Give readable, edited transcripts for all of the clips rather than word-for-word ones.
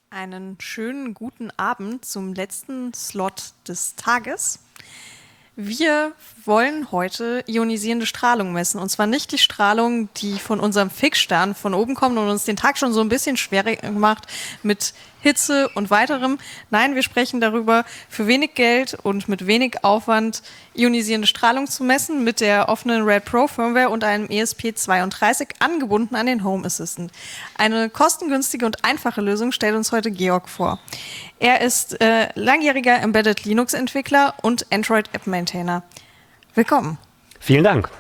Einen schönen guten Abend zum letzten Slot des Tages. Wir wollen heute ionisierende Strahlung messen. Und zwar nicht die Strahlung, die von unserem Fixstern von oben kommt und uns den Tag schon so ein bisschen schwerer macht mit Hitze und weiterem. Nein, wir sprechen darüber, für wenig Geld und mit wenig Aufwand ionisierende Strahlung zu messen mit der offenen Red Pro Firmware und einem ESP32 angebunden an den Home Assistant. Eine kostengünstige und einfache Lösung stellt uns heute Georg vor. Er ist langjähriger Embedded Linux Entwickler und Android App Maintainer. Willkommen. Vielen Dank.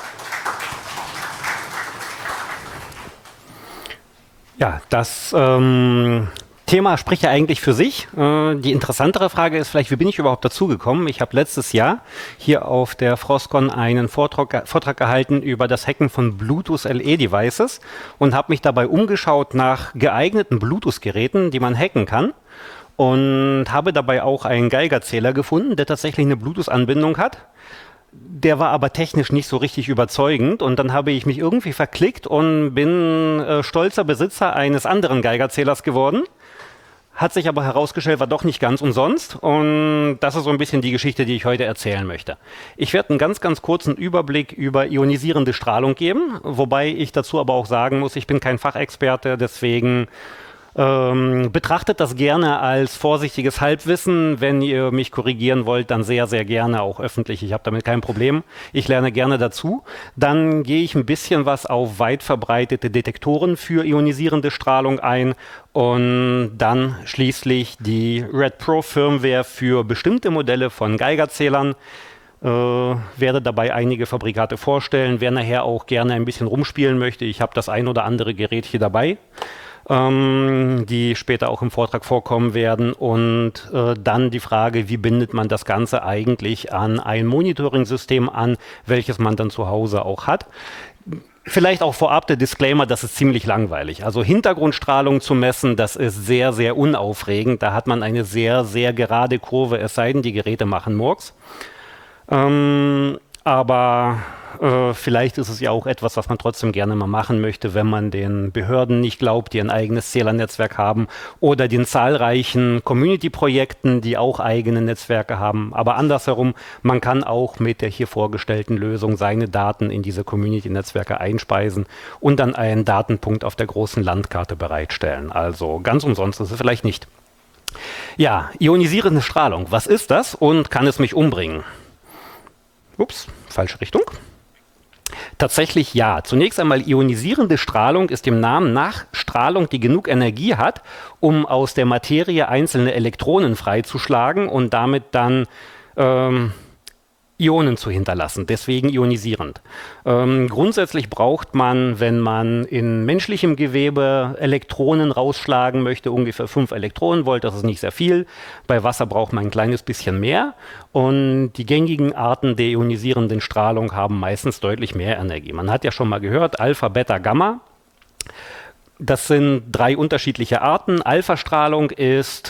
Ja, das Thema spricht ja eigentlich für sich. Die interessantere Frage ist vielleicht, wie bin ich überhaupt dazugekommen? Ich habe letztes Jahr hier auf der Frostcon einen Vortrag gehalten über das Hacken von Bluetooth LE-Devices und habe mich dabei umgeschaut nach geeigneten Bluetooth-Geräten, die man hacken kann. Und habe dabei auch einen Geigerzähler gefunden, der tatsächlich eine Bluetooth-Anbindung hat. Der war aber technisch nicht so richtig überzeugend und dann habe ich mich irgendwie verklickt und bin stolzer Besitzer eines anderen Geigerzählers geworden. Hat sich aber herausgestellt, war doch nicht ganz umsonst und das ist so ein bisschen die Geschichte, die ich heute erzählen möchte. Ich werde einen ganz, ganz kurzen Überblick über ionisierende Strahlung geben, wobei ich dazu aber auch sagen muss, ich bin kein Fachexperte, deswegen betrachtet das gerne als vorsichtiges Halbwissen. Wenn ihr mich korrigieren wollt, dann sehr, sehr gerne auch öffentlich. Ich habe damit kein Problem. Ich lerne gerne dazu. Dann gehe ich ein bisschen was auf weit verbreitete Detektoren für ionisierende Strahlung ein und dann schließlich die Red Pro Firmware für bestimmte Modelle von Geigerzählern. Werde dabei einige Fabrikate vorstellen, wer nachher auch gerne ein bisschen rumspielen möchte. Ich habe das ein oder andere Gerät hier dabei, die später auch im Vortrag vorkommen werden und dann die Frage, wie bindet man das Ganze eigentlich an ein Monitoring-System an, welches man dann zu Hause auch hat. Vielleicht auch vorab der Disclaimer, das ist ziemlich langweilig. Also Hintergrundstrahlung zu messen, das ist sehr, sehr unaufregend. Da hat man eine sehr, sehr gerade Kurve, es sei denn, die Geräte machen Murks. Aber vielleicht ist es ja auch etwas, was man trotzdem gerne mal machen möchte, wenn man den Behörden nicht glaubt, die ein eigenes Zählernetzwerk haben oder den zahlreichen Community-Projekten, die auch eigene Netzwerke haben. Aber andersherum, man kann auch mit der hier vorgestellten Lösung seine Daten in diese Community-Netzwerke einspeisen und dann einen Datenpunkt auf der großen Landkarte bereitstellen. Also ganz umsonst ist es vielleicht nicht. Ja, ionisierende Strahlung, was ist das und kann es mich umbringen? Ups, falsche Richtung. Tatsächlich ja. Zunächst einmal ionisierende Strahlung ist dem Namen nach Strahlung, die genug Energie hat, um aus der Materie einzelne Elektronen freizuschlagen und damit dann Ionen zu hinterlassen, deswegen ionisierend. Grundsätzlich braucht man, wenn man in menschlichem Gewebe Elektronen rausschlagen möchte, ungefähr 5 Elektronenvolt, das ist nicht sehr viel. Bei Wasser braucht man ein kleines bisschen mehr und die gängigen Arten der ionisierenden Strahlung haben meistens deutlich mehr Energie. Man hat ja schon mal gehört, Alpha, Beta, Gamma. Das sind 3 unterschiedliche Arten. Alpha-Strahlung ist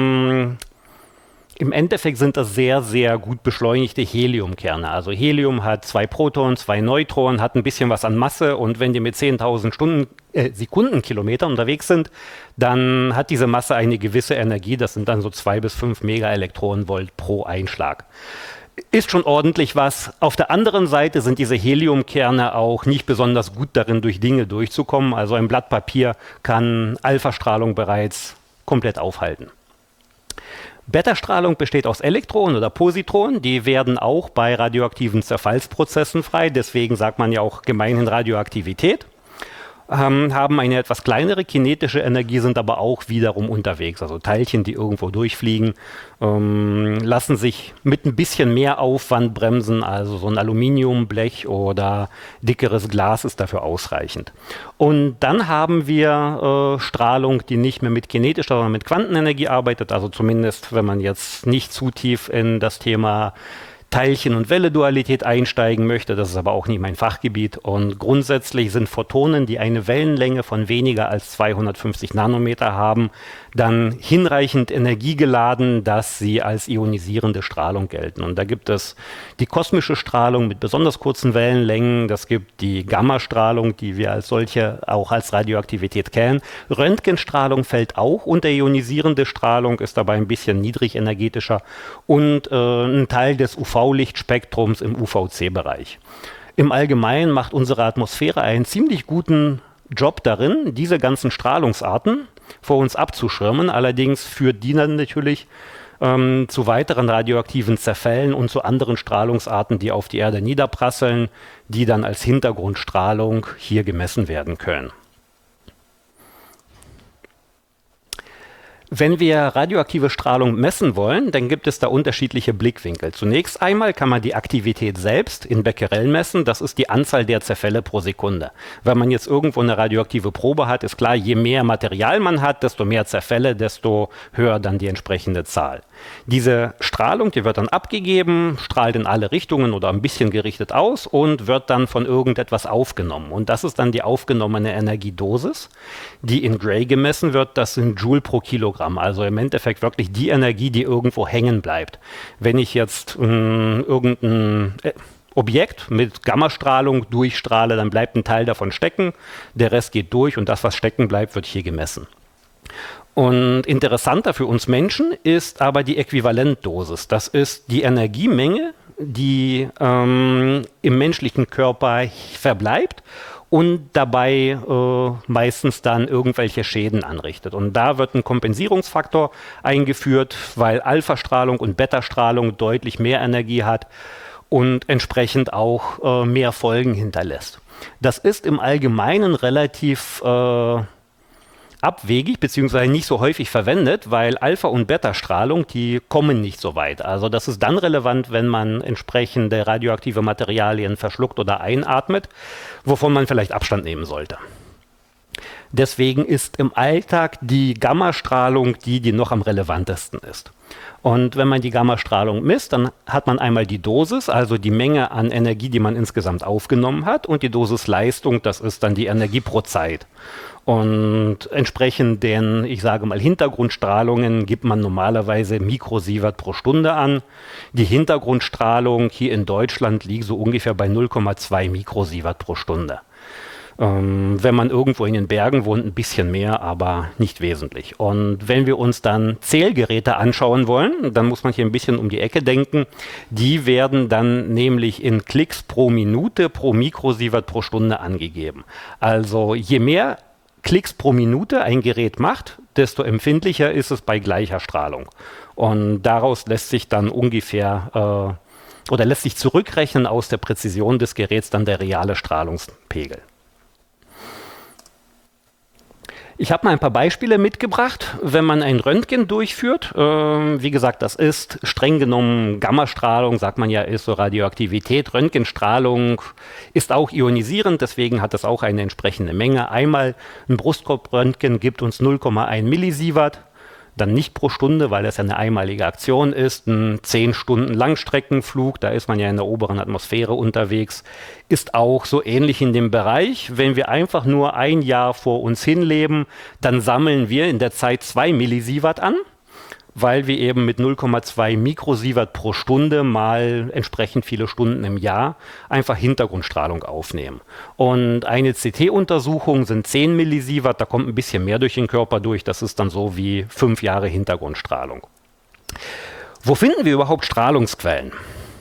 im Endeffekt sind das sehr, sehr gut beschleunigte Heliumkerne. Also Helium hat 2 Protonen, 2 Neutronen, hat ein bisschen was an Masse und wenn die mit 10.000 Sekundenkilometern unterwegs sind, dann hat diese Masse eine gewisse Energie. Das sind dann so 2 bis 5 Megaelektronenvolt pro Einschlag. Ist schon ordentlich was. Auf der anderen Seite sind diese Heliumkerne auch nicht besonders gut darin, durch Dinge durchzukommen. Also ein Blatt Papier kann Alpha-Strahlung bereits komplett aufhalten. Beta-Strahlung besteht aus Elektronen oder Positronen, die werden auch bei radioaktiven Zerfallsprozessen frei, deswegen sagt man ja auch gemeinhin Radioaktivität, haben eine etwas kleinere kinetische Energie, sind aber auch wiederum unterwegs, also Teilchen, die irgendwo durchfliegen, lassen sich mit ein bisschen mehr Aufwand bremsen, also so ein Aluminiumblech oder dickeres Glas ist dafür ausreichend. Und dann haben wir Strahlung, die nicht mehr mit kinetischer, sondern mit Quantenenergie arbeitet, also zumindest, wenn man jetzt nicht zu tief in das Thema Teilchen- und Welle-Dualität einsteigen möchte. Das ist aber auch nicht mein Fachgebiet. Und grundsätzlich sind Photonen, die eine Wellenlänge von weniger als 250 Nanometer haben, dann hinreichend energiegeladen, dass sie als ionisierende Strahlung gelten. Und da gibt es die kosmische Strahlung mit besonders kurzen Wellenlängen. Das gibt die Gammastrahlung, die wir als solche auch als Radioaktivität kennen. Röntgenstrahlung fällt auch unter ionisierende Strahlung, ist dabei ein bisschen niedrigenergetischer. Und ein Teil des UV-Lichtspektrums im UVC-Bereich. Im Allgemeinen macht unsere Atmosphäre einen ziemlich guten Job darin, diese ganzen Strahlungsarten vor uns abzuschirmen. Allerdings führt die dann natürlich zu weiteren radioaktiven Zerfällen und zu anderen Strahlungsarten, die auf die Erde niederprasseln, die dann als Hintergrundstrahlung hier gemessen werden können. Wenn wir radioaktive Strahlung messen wollen, dann gibt es da unterschiedliche Blickwinkel. Zunächst einmal kann man die Aktivität selbst in Becquerel messen. Das ist die Anzahl der Zerfälle pro Sekunde. Wenn man jetzt irgendwo eine radioaktive Probe hat, ist klar, je mehr Material man hat, desto mehr Zerfälle, desto höher dann die entsprechende Zahl. Diese Strahlung, die wird dann abgegeben, strahlt in alle Richtungen oder ein bisschen gerichtet aus und wird dann von irgendetwas aufgenommen. Und das ist dann die aufgenommene Energiedosis, die in Gray gemessen wird. Das sind Joule pro Kilogramm. Also im Endeffekt wirklich die Energie, die irgendwo hängen bleibt. Wenn ich jetzt irgendein Objekt mit Gammastrahlung durchstrahle, dann bleibt ein Teil davon stecken, der Rest geht durch und das, was stecken bleibt, wird hier gemessen. Und interessanter für uns Menschen ist aber die Äquivalentdosis. Das ist die Energiemenge, die im menschlichen Körper verbleibt und dabei meistens dann irgendwelche Schäden anrichtet. Und da wird ein Kompensierungsfaktor eingeführt, weil Alpha-Strahlung und Beta-Strahlung deutlich mehr Energie hat und entsprechend auch mehr Folgen hinterlässt. Das ist im Allgemeinen relativ abwegig bzw. nicht so häufig verwendet, weil Alpha- und Beta-Strahlung, die kommen nicht so weit. Also das ist dann relevant, wenn man entsprechende radioaktive Materialien verschluckt oder einatmet, wovon man vielleicht Abstand nehmen sollte. Deswegen ist im Alltag die Gammastrahlung die noch am relevantesten ist. Und wenn man die Gammastrahlung misst, dann hat man einmal die Dosis, also die Menge an Energie, die man insgesamt aufgenommen hat, und die Dosisleistung, das ist dann die Energie pro Zeit. Und entsprechend den, ich sage mal, Hintergrundstrahlungen gibt man normalerweise Mikrosievert pro Stunde an. Die Hintergrundstrahlung hier in Deutschland liegt so ungefähr bei 0,2 Mikrosievert pro Stunde. Wenn man irgendwo in den Bergen wohnt, ein bisschen mehr, aber nicht wesentlich. Und wenn wir uns dann Zählgeräte anschauen wollen, dann muss man hier ein bisschen um die Ecke denken. Die werden dann nämlich in Klicks pro Minute pro Mikrosievert pro Stunde angegeben. Also je mehr Klicks pro Minute ein Gerät macht, desto empfindlicher ist es bei gleicher Strahlung. Und daraus lässt sich dann ungefähr oder lässt sich zurückrechnen aus der Präzision des Geräts dann der reale Strahlungspegel. Ich habe mal ein paar Beispiele mitgebracht, wenn man ein Röntgen durchführt. Wie gesagt, das ist streng genommen Gammastrahlung, sagt man ja, ist so Radioaktivität. Röntgenstrahlung ist auch ionisierend, deswegen hat es auch eine entsprechende Menge. Einmal ein Brustkorbröntgen gibt uns 0,1 Millisievert. Dann nicht pro Stunde, weil das ja eine einmalige Aktion ist. Ein 10 Stunden Langstreckenflug, da ist man ja in der oberen Atmosphäre unterwegs, ist auch so ähnlich in dem Bereich. Wenn wir einfach nur ein Jahr vor uns hinleben, dann sammeln wir in der Zeit 2 Millisievert an, weil wir eben mit 0,2 Mikrosievert pro Stunde mal entsprechend viele Stunden im Jahr einfach Hintergrundstrahlung aufnehmen. Und eine CT-Untersuchung sind 10 Millisievert, da kommt ein bisschen mehr durch den Körper durch, das ist dann so wie 5 Jahre Hintergrundstrahlung. Wo finden wir überhaupt Strahlungsquellen?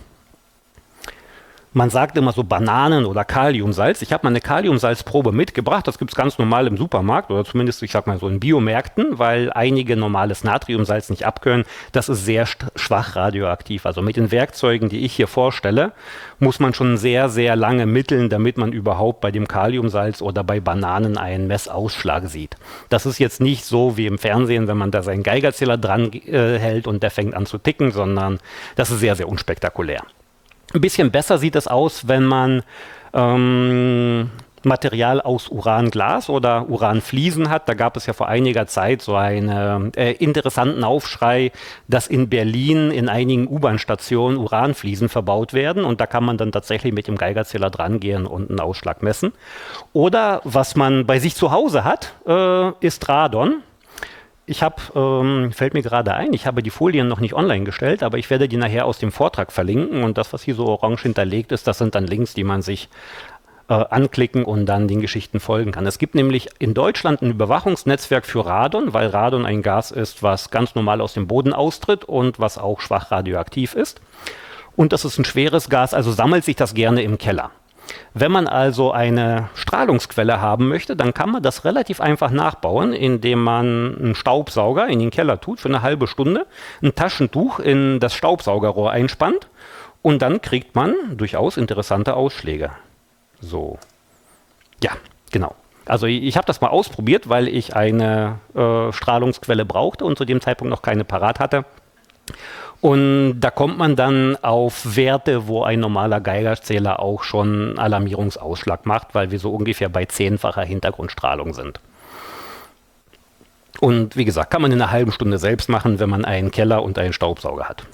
Man sagt immer so Bananen oder Kaliumsalz. Ich habe mal eine Kaliumsalzprobe mitgebracht. Das gibt es ganz normal im Supermarkt oder zumindest, ich sag mal so in Biomärkten, weil einige normales Natriumsalz nicht abkönnen. Das ist sehr schwach radioaktiv. Also mit den Werkzeugen, die ich hier vorstelle, muss man schon sehr, sehr lange mitteln, damit man überhaupt bei dem Kaliumsalz oder bei Bananen einen Messausschlag sieht. Das ist jetzt nicht so wie im Fernsehen, wenn man da seinen Geigerzähler dran hält und der fängt an zu ticken, sondern das ist sehr, sehr unspektakulär. Ein bisschen besser sieht es aus, wenn man Material aus Uranglas oder Uranfliesen hat. Da gab es ja vor einiger Zeit so einen interessanten Aufschrei, dass in Berlin in einigen U-Bahn-Stationen Uranfliesen verbaut werden und da kann man dann tatsächlich mit dem Geigerzähler dran gehen und einen Ausschlag messen. Oder was man bei sich zu Hause hat, ist Radon. Fällt mir gerade ein, ich habe die Folien noch nicht online gestellt, aber ich werde die nachher aus dem Vortrag verlinken und das, was hier so orange hinterlegt ist, das sind dann Links, die man sich anklicken und dann den Geschichten folgen kann. Es gibt nämlich in Deutschland ein Überwachungsnetzwerk für Radon, weil Radon ein Gas ist, was ganz normal aus dem Boden austritt und was auch schwach radioaktiv ist. Und das ist ein schweres Gas, also sammelt sich das gerne im Keller. Wenn man also eine Strahlungsquelle haben möchte, dann kann man das relativ einfach nachbauen, indem man einen Staubsauger in den Keller tut für eine halbe Stunde, ein Taschentuch in das Staubsaugerrohr einspannt und dann kriegt man durchaus interessante Ausschläge. So, ja, genau. Also ich habe das mal ausprobiert, weil ich eine Strahlungsquelle brauchte und zu dem Zeitpunkt noch keine parat hatte. Und da kommt man dann auf Werte, wo ein normaler Geigerzähler auch schon Alarmierungsausschlag macht, weil wir so ungefähr bei 10-facher Hintergrundstrahlung sind. Und wie gesagt, kann man in einer halben Stunde selbst machen, wenn man einen Keller und einen Staubsauger hat.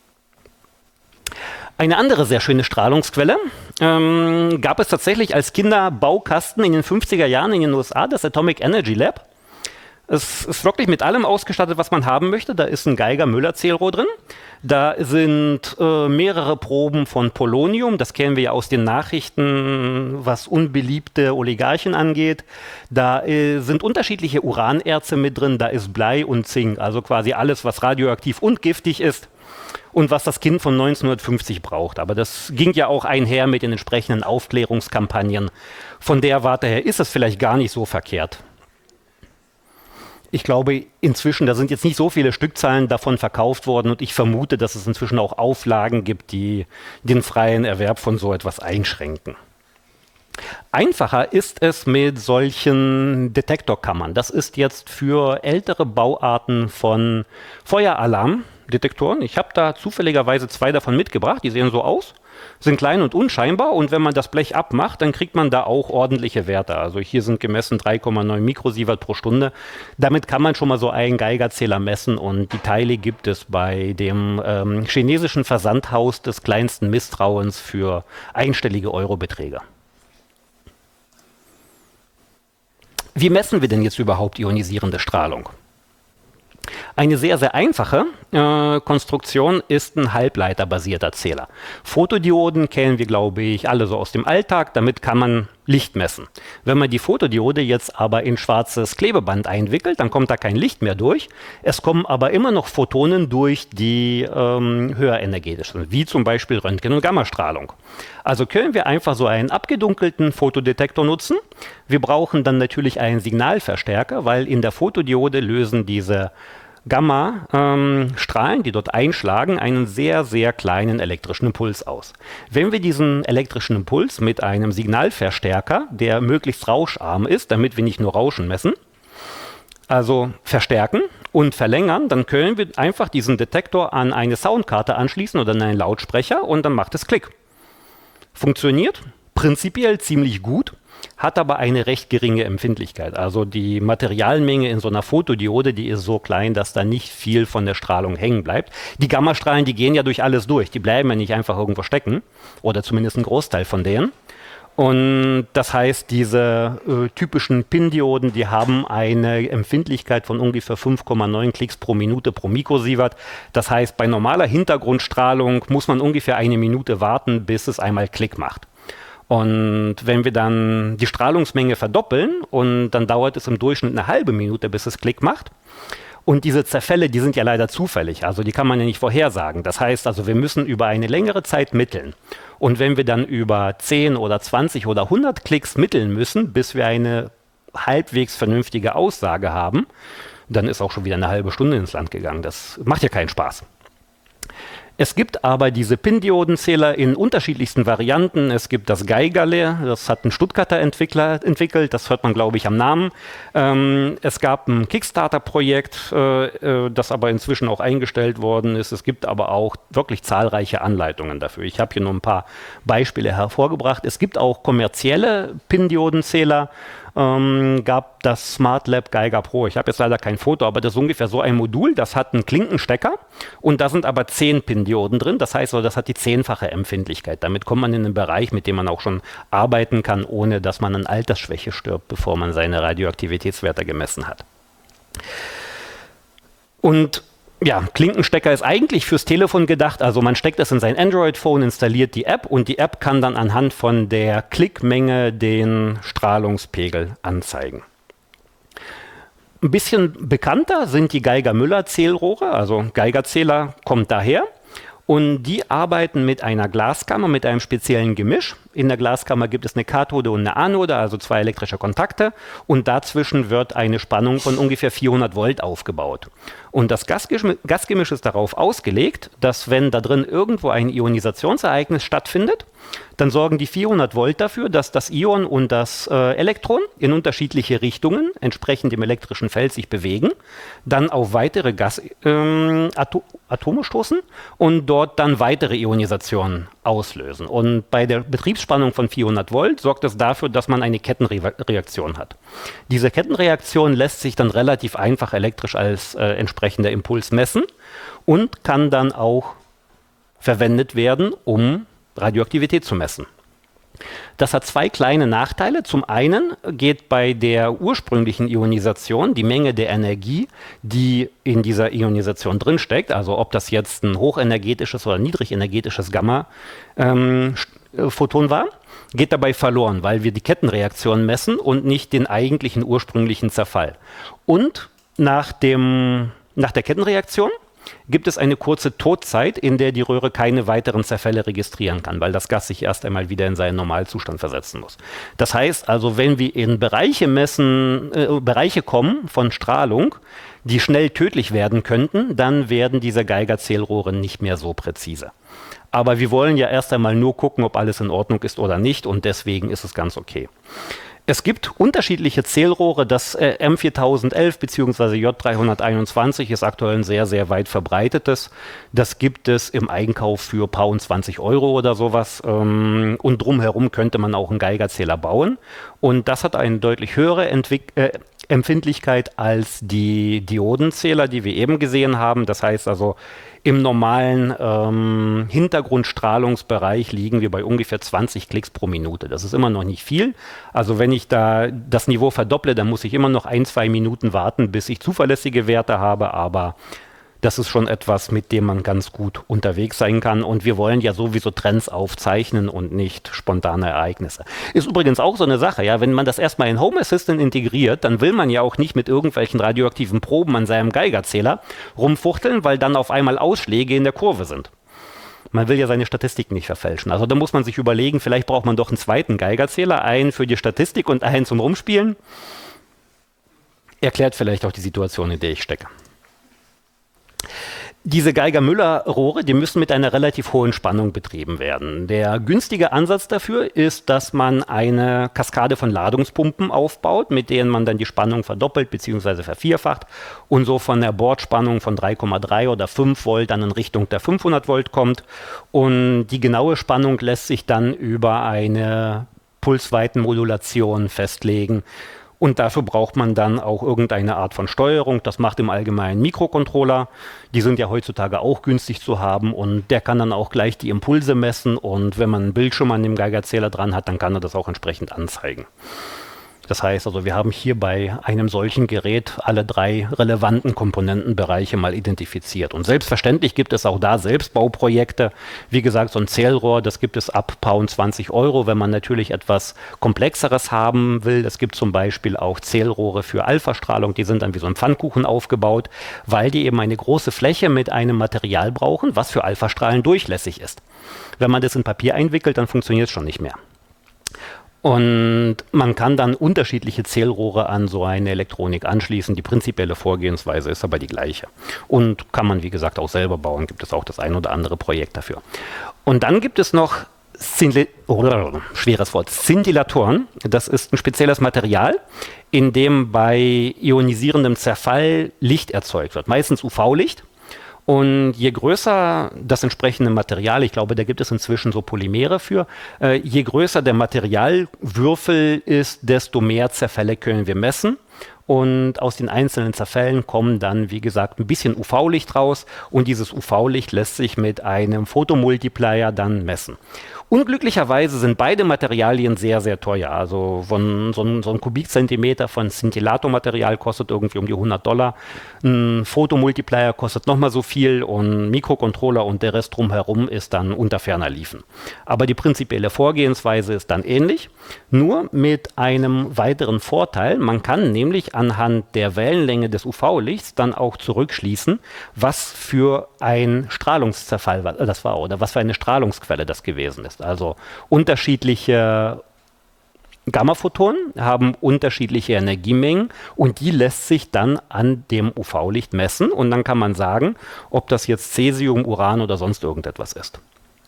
Eine andere sehr schöne Strahlungsquelle gab es tatsächlich als Kinderbaukasten in den 50er Jahren in den USA, das Atomic Energy Lab. Es ist wirklich mit allem ausgestattet, was man haben möchte. Da ist ein Geiger-Müller-Zählrohr drin. Da sind mehrere Proben von Polonium. Das kennen wir ja aus den Nachrichten, was unbeliebte Oligarchen angeht. Da sind unterschiedliche Uranerze mit drin. Da ist Blei und Zink. Also quasi alles, was radioaktiv und giftig ist. Und was das Kind von 1950 braucht. Aber das ging ja auch einher mit den entsprechenden Aufklärungskampagnen. Von der Warte her ist es vielleicht gar nicht so verkehrt. Ich glaube inzwischen, da sind jetzt nicht so viele Stückzahlen davon verkauft worden und ich vermute, dass es inzwischen auch Auflagen gibt, die den freien Erwerb von so etwas einschränken. Einfacher ist es mit solchen Detektorkammern. Das ist jetzt für ältere Bauarten von Feueralarmdetektoren. Ich habe da zufälligerweise 2 davon mitgebracht, die sehen so aus, sind klein und unscheinbar und wenn man das Blech abmacht, dann kriegt man da auch ordentliche Werte. Also hier sind gemessen 3,9 Mikrosievert pro Stunde. Damit kann man schon mal so einen Geigerzähler messen und die Teile gibt es bei dem chinesischen Versandhaus des kleinsten Misstrauens für einstellige Eurobeträge. Wie messen wir denn jetzt überhaupt ionisierende Strahlung? Eine sehr, sehr einfache Konstruktion ist ein halbleiterbasierter Zähler. Photodioden kennen wir, glaube ich, alle so aus dem Alltag. Damit kann man Licht messen. Wenn man die Photodiode jetzt aber in schwarzes Klebeband einwickelt, dann kommt da kein Licht mehr durch. Es kommen aber immer noch Photonen durch, die höher energetisch sind, wie zum Beispiel Röntgen- und Gammastrahlung. Also können wir einfach so einen abgedunkelten Fotodetektor nutzen. Wir brauchen dann natürlich einen Signalverstärker, weil in der Photodiode lösen diese Gamma-Strahlen, die dort einschlagen, einen sehr, sehr kleinen elektrischen Impuls aus. Wenn wir diesen elektrischen Impuls mit einem Signalverstärker, der möglichst rauscharm ist, damit wir nicht nur Rauschen messen, also verstärken und verlängern, dann können wir einfach diesen Detektor an eine Soundkarte anschließen oder an einen Lautsprecher und dann macht es Klick. Funktioniert prinzipiell ziemlich gut, hat aber eine recht geringe Empfindlichkeit. Also die Materialmenge in so einer Photodiode, die ist so klein, dass da nicht viel von der Strahlung hängen bleibt. Die Gammastrahlen, die gehen ja durch alles durch. Die bleiben ja nicht einfach irgendwo stecken. Oder zumindest ein Großteil von denen. Und das heißt, diese typischen PIN-Dioden, die haben eine Empfindlichkeit von ungefähr 5,9 Klicks pro Minute pro Mikrosievert. Das heißt, bei normaler Hintergrundstrahlung muss man ungefähr eine Minute warten, bis es einmal Klick macht. Und wenn wir dann die Strahlungsmenge verdoppeln und dann dauert es im Durchschnitt eine halbe Minute, bis es Klick macht. Und diese Zerfälle, die sind ja leider zufällig, also die kann man ja nicht vorhersagen. Das heißt also, wir müssen über eine längere Zeit mitteln. Und wenn wir dann über 10 oder 20 oder 100 Klicks mitteln müssen, bis wir eine halbwegs vernünftige Aussage haben, dann ist auch schon wieder eine halbe Stunde ins Land gegangen. Das macht ja keinen Spaß. Es gibt aber diese PIN-Diodenzähler in unterschiedlichsten Varianten. Es gibt das Geigerle, das hat ein Stuttgarter Entwickler entwickelt, das hört man, glaube ich, am Namen. Es gab ein Kickstarter-Projekt, das aber inzwischen auch eingestellt worden ist. Es gibt aber auch wirklich zahlreiche Anleitungen dafür. Ich habe hier nur ein paar Beispiele hervorgebracht. Es gibt auch kommerzielle PIN-Diodenzähler. Gab das Smart Lab Geiger Pro. Ich habe jetzt leider kein Foto, aber das ist ungefähr so ein Modul, das hat einen Klinkenstecker und da sind aber 10 PIN-Dioden drin. Das heißt, das hat die 10-fache Empfindlichkeit. Damit kommt man in einen Bereich, mit dem man auch schon arbeiten kann, ohne dass man an Altersschwäche stirbt, bevor man seine Radioaktivitätswerte gemessen hat. Und ja, Klinkenstecker ist eigentlich fürs Telefon gedacht, also man steckt es in sein Android-Phone, installiert die App und die App kann dann anhand von der Klickmenge den Strahlungspegel anzeigen. Ein bisschen bekannter sind die Geiger-Müller-Zählrohre, also Geigerzähler kommt daher. Und die arbeiten mit einer Glaskammer, mit einem speziellen Gemisch. In der Glaskammer gibt es eine Kathode und eine Anode, also 2 elektrische Kontakte. Und dazwischen wird eine Spannung von ungefähr 400 Volt aufgebaut. Und das Gasgemisch ist darauf ausgelegt, dass wenn da drin irgendwo ein Ionisationsereignis stattfindet, dann sorgen die 400 Volt dafür, dass das Ion und das Elektron in unterschiedliche Richtungen, entsprechend dem elektrischen Feld, sich bewegen, dann auf weitere Atome stoßen und dort dann weitere Ionisationen auslösen. Und bei der Betriebsspannung von 400 Volt sorgt es dafür, dass man eine Kettenreaktion hat. Diese Kettenreaktion lässt sich dann relativ einfach elektrisch als entsprechender Impuls messen und kann dann auch verwendet werden, um Radioaktivität zu messen. Das hat 2 kleine Nachteile. Zum einen geht bei der ursprünglichen Ionisation die Menge der Energie, die in dieser Ionisation drinsteckt, also ob das jetzt ein hochenergetisches oder niedrigenergetisches Gamma-Photon war, geht dabei verloren, weil wir die Kettenreaktion messen und nicht den eigentlichen ursprünglichen Zerfall. Und nach der Kettenreaktion gibt es eine kurze Todzeit, in der die Röhre keine weiteren Zerfälle registrieren kann, weil das Gas sich erst einmal wieder in seinen Normalzustand versetzen muss. Das heißt also, wenn wir in Bereiche kommen von Strahlung, die schnell tödlich werden könnten, dann werden diese Geigerzählrohre nicht mehr so präzise. Aber wir wollen ja erst einmal nur gucken, ob alles in Ordnung ist oder nicht, und deswegen ist es ganz okay. Es gibt unterschiedliche Zählrohre. Das M4011 bzw. J321 ist aktuell ein sehr, sehr weit verbreitetes. Das gibt es im Einkauf für paar und 20 Euro oder sowas. Und drumherum könnte man auch einen Geigerzähler bauen. Und das hat eine deutlich höhere Empfindlichkeit als die Diodenzähler, die wir eben gesehen haben. Das heißt also, im normalen Hintergrundstrahlungsbereich liegen wir bei ungefähr 20 Klicks pro Minute. Das ist immer noch nicht viel. Also wenn ich da das Niveau verdopple, dann muss ich immer noch 1-2 Minuten warten, bis ich zuverlässige Werte habe. Aber das ist schon etwas, mit dem man ganz gut unterwegs sein kann. Und wir wollen ja sowieso Trends aufzeichnen und nicht spontane Ereignisse. Ist übrigens auch so eine Sache, ja, wenn man das erstmal in Home Assistant integriert, dann will man ja auch nicht mit irgendwelchen radioaktiven Proben an seinem Geigerzähler rumfuchteln, weil dann auf einmal Ausschläge in der Kurve sind. Man will ja seine Statistik nicht verfälschen. Also da muss man sich überlegen, vielleicht braucht man doch einen zweiten Geigerzähler, einen für die Statistik und einen zum Rumspielen. Erklärt vielleicht auch die Situation, in der ich stecke. Diese Geiger-Müller-Rohre, die müssen mit einer relativ hohen Spannung betrieben werden. Der günstige Ansatz dafür ist, dass man eine Kaskade von Ladungspumpen aufbaut, mit denen man dann die Spannung verdoppelt bzw. vervierfacht und so von der Bordspannung von 3,3 oder 5 Volt dann in Richtung der 500 Volt kommt. Und die genaue Spannung lässt sich dann über eine Pulsweitenmodulation festlegen. Und dafür braucht man dann auch irgendeine Art von Steuerung. Das macht im Allgemeinen Mikrocontroller. Die sind ja heutzutage auch günstig zu haben und der kann dann auch gleich die Impulse messen. Und wenn man einen Bildschirm an dem Geigerzähler dran hat, dann kann er das auch entsprechend anzeigen. Das heißt also, wir haben hier bei einem solchen Gerät alle 3 relevanten Komponentenbereiche mal identifiziert. Und selbstverständlich gibt es auch da Selbstbauprojekte. Wie gesagt, so ein Zählrohr, das gibt es ab paar und 20 Euro, wenn man natürlich etwas Komplexeres haben will. Es gibt zum Beispiel auch Zählrohre für Alphastrahlung, die sind dann wie so ein Pfannkuchen aufgebaut, weil die eben eine große Fläche mit einem Material brauchen, was für Alphastrahlen durchlässig ist. Wenn man das in Papier einwickelt, dann funktioniert es schon nicht mehr. Und man kann dann unterschiedliche Zählrohre an so eine Elektronik anschließen. Die prinzipielle Vorgehensweise ist aber die gleiche. Und kann man, wie gesagt, auch selber bauen. Gibt es auch das ein oder andere Projekt dafür. Und dann gibt es noch schweres Wort, Szintillatoren. Das ist ein spezielles Material, in dem bei ionisierendem Zerfall Licht erzeugt wird. Meistens UV-Licht. Und je größer das entsprechende Material, ich glaube, da gibt es inzwischen so Polymere für, je größer der Materialwürfel ist, desto mehr Zerfälle können wir messen. Und aus den einzelnen Zerfällen kommen dann, wie gesagt, ein bisschen UV-Licht raus. Und dieses UV-Licht lässt sich mit einem Fotomultiplier dann messen. Unglücklicherweise sind beide Materialien sehr, sehr teuer. Also so ein Kubikzentimeter von Scintillator-Material kostet irgendwie um die $100. Ein Fotomultiplier kostet nochmal so viel und Mikrocontroller und der Rest drumherum ist dann unter ferner Liefen. Aber die prinzipielle Vorgehensweise ist dann ähnlich, nur mit einem weiteren Vorteil. Man kann nämlich anhand der Wellenlänge des UV-Lichts dann auch zurückschließen, was für ein Strahlungszerfall das war oder was für eine Strahlungsquelle das gewesen ist. Also unterschiedliche Gammaphotonen haben unterschiedliche Energiemengen und die lässt sich dann an dem UV-Licht messen und dann kann man sagen, ob das jetzt Cäsium, Uran oder sonst irgendetwas ist.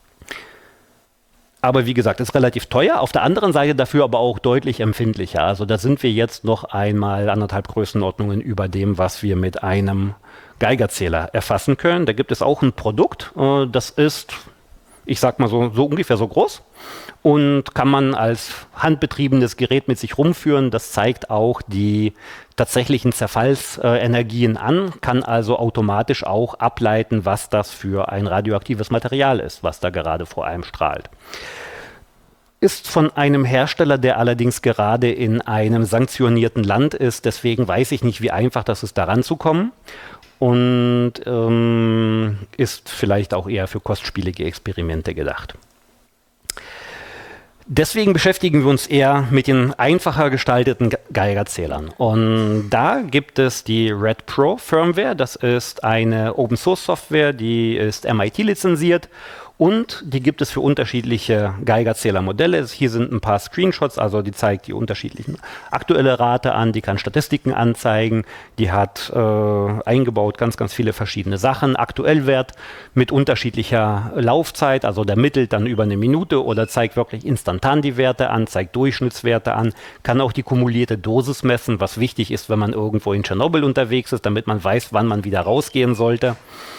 Aber wie gesagt, ist relativ teuer. Auf der anderen Seite dafür aber auch deutlich empfindlicher. Also da sind wir jetzt noch einmal 1,5 Größenordnungen über dem, was wir mit einem Geigerzähler erfassen können. Da gibt es auch ein Produkt, das ist, ich sag mal so ungefähr so groß und kann man als handbetriebenes Gerät mit sich rumführen. Das zeigt auch die tatsächlichen Zerfallsenergien an, kann also automatisch auch ableiten, was das für ein radioaktives Material ist, was da gerade vor einem strahlt. Ist von einem Hersteller, der allerdings gerade in einem sanktionierten Land ist. Deswegen weiß ich nicht, wie einfach das ist, da ranzukommen. Und ist vielleicht auch eher für kostspielige Experimente gedacht. Deswegen beschäftigen wir uns eher mit den einfacher gestalteten Geigerzählern. Und da gibt es die Red Pro Firmware. Das ist eine Open-Source-Software, die ist MIT lizenziert. Und die gibt es für unterschiedliche Geigerzählermodelle. Hier sind ein paar Screenshots, also die zeigt die unterschiedlichen aktuelle Rate an, die kann Statistiken anzeigen, die hat eingebaut ganz, ganz viele verschiedene Sachen. Aktuellwert mit unterschiedlicher Laufzeit, also der mittelt dann über eine Minute oder zeigt wirklich instantan die Werte an, zeigt Durchschnittswerte an, kann auch die kumulierte Dosis messen, was wichtig ist, wenn man irgendwo in Tschernobyl unterwegs ist, damit man weiß, wann man wieder rausgehen sollte.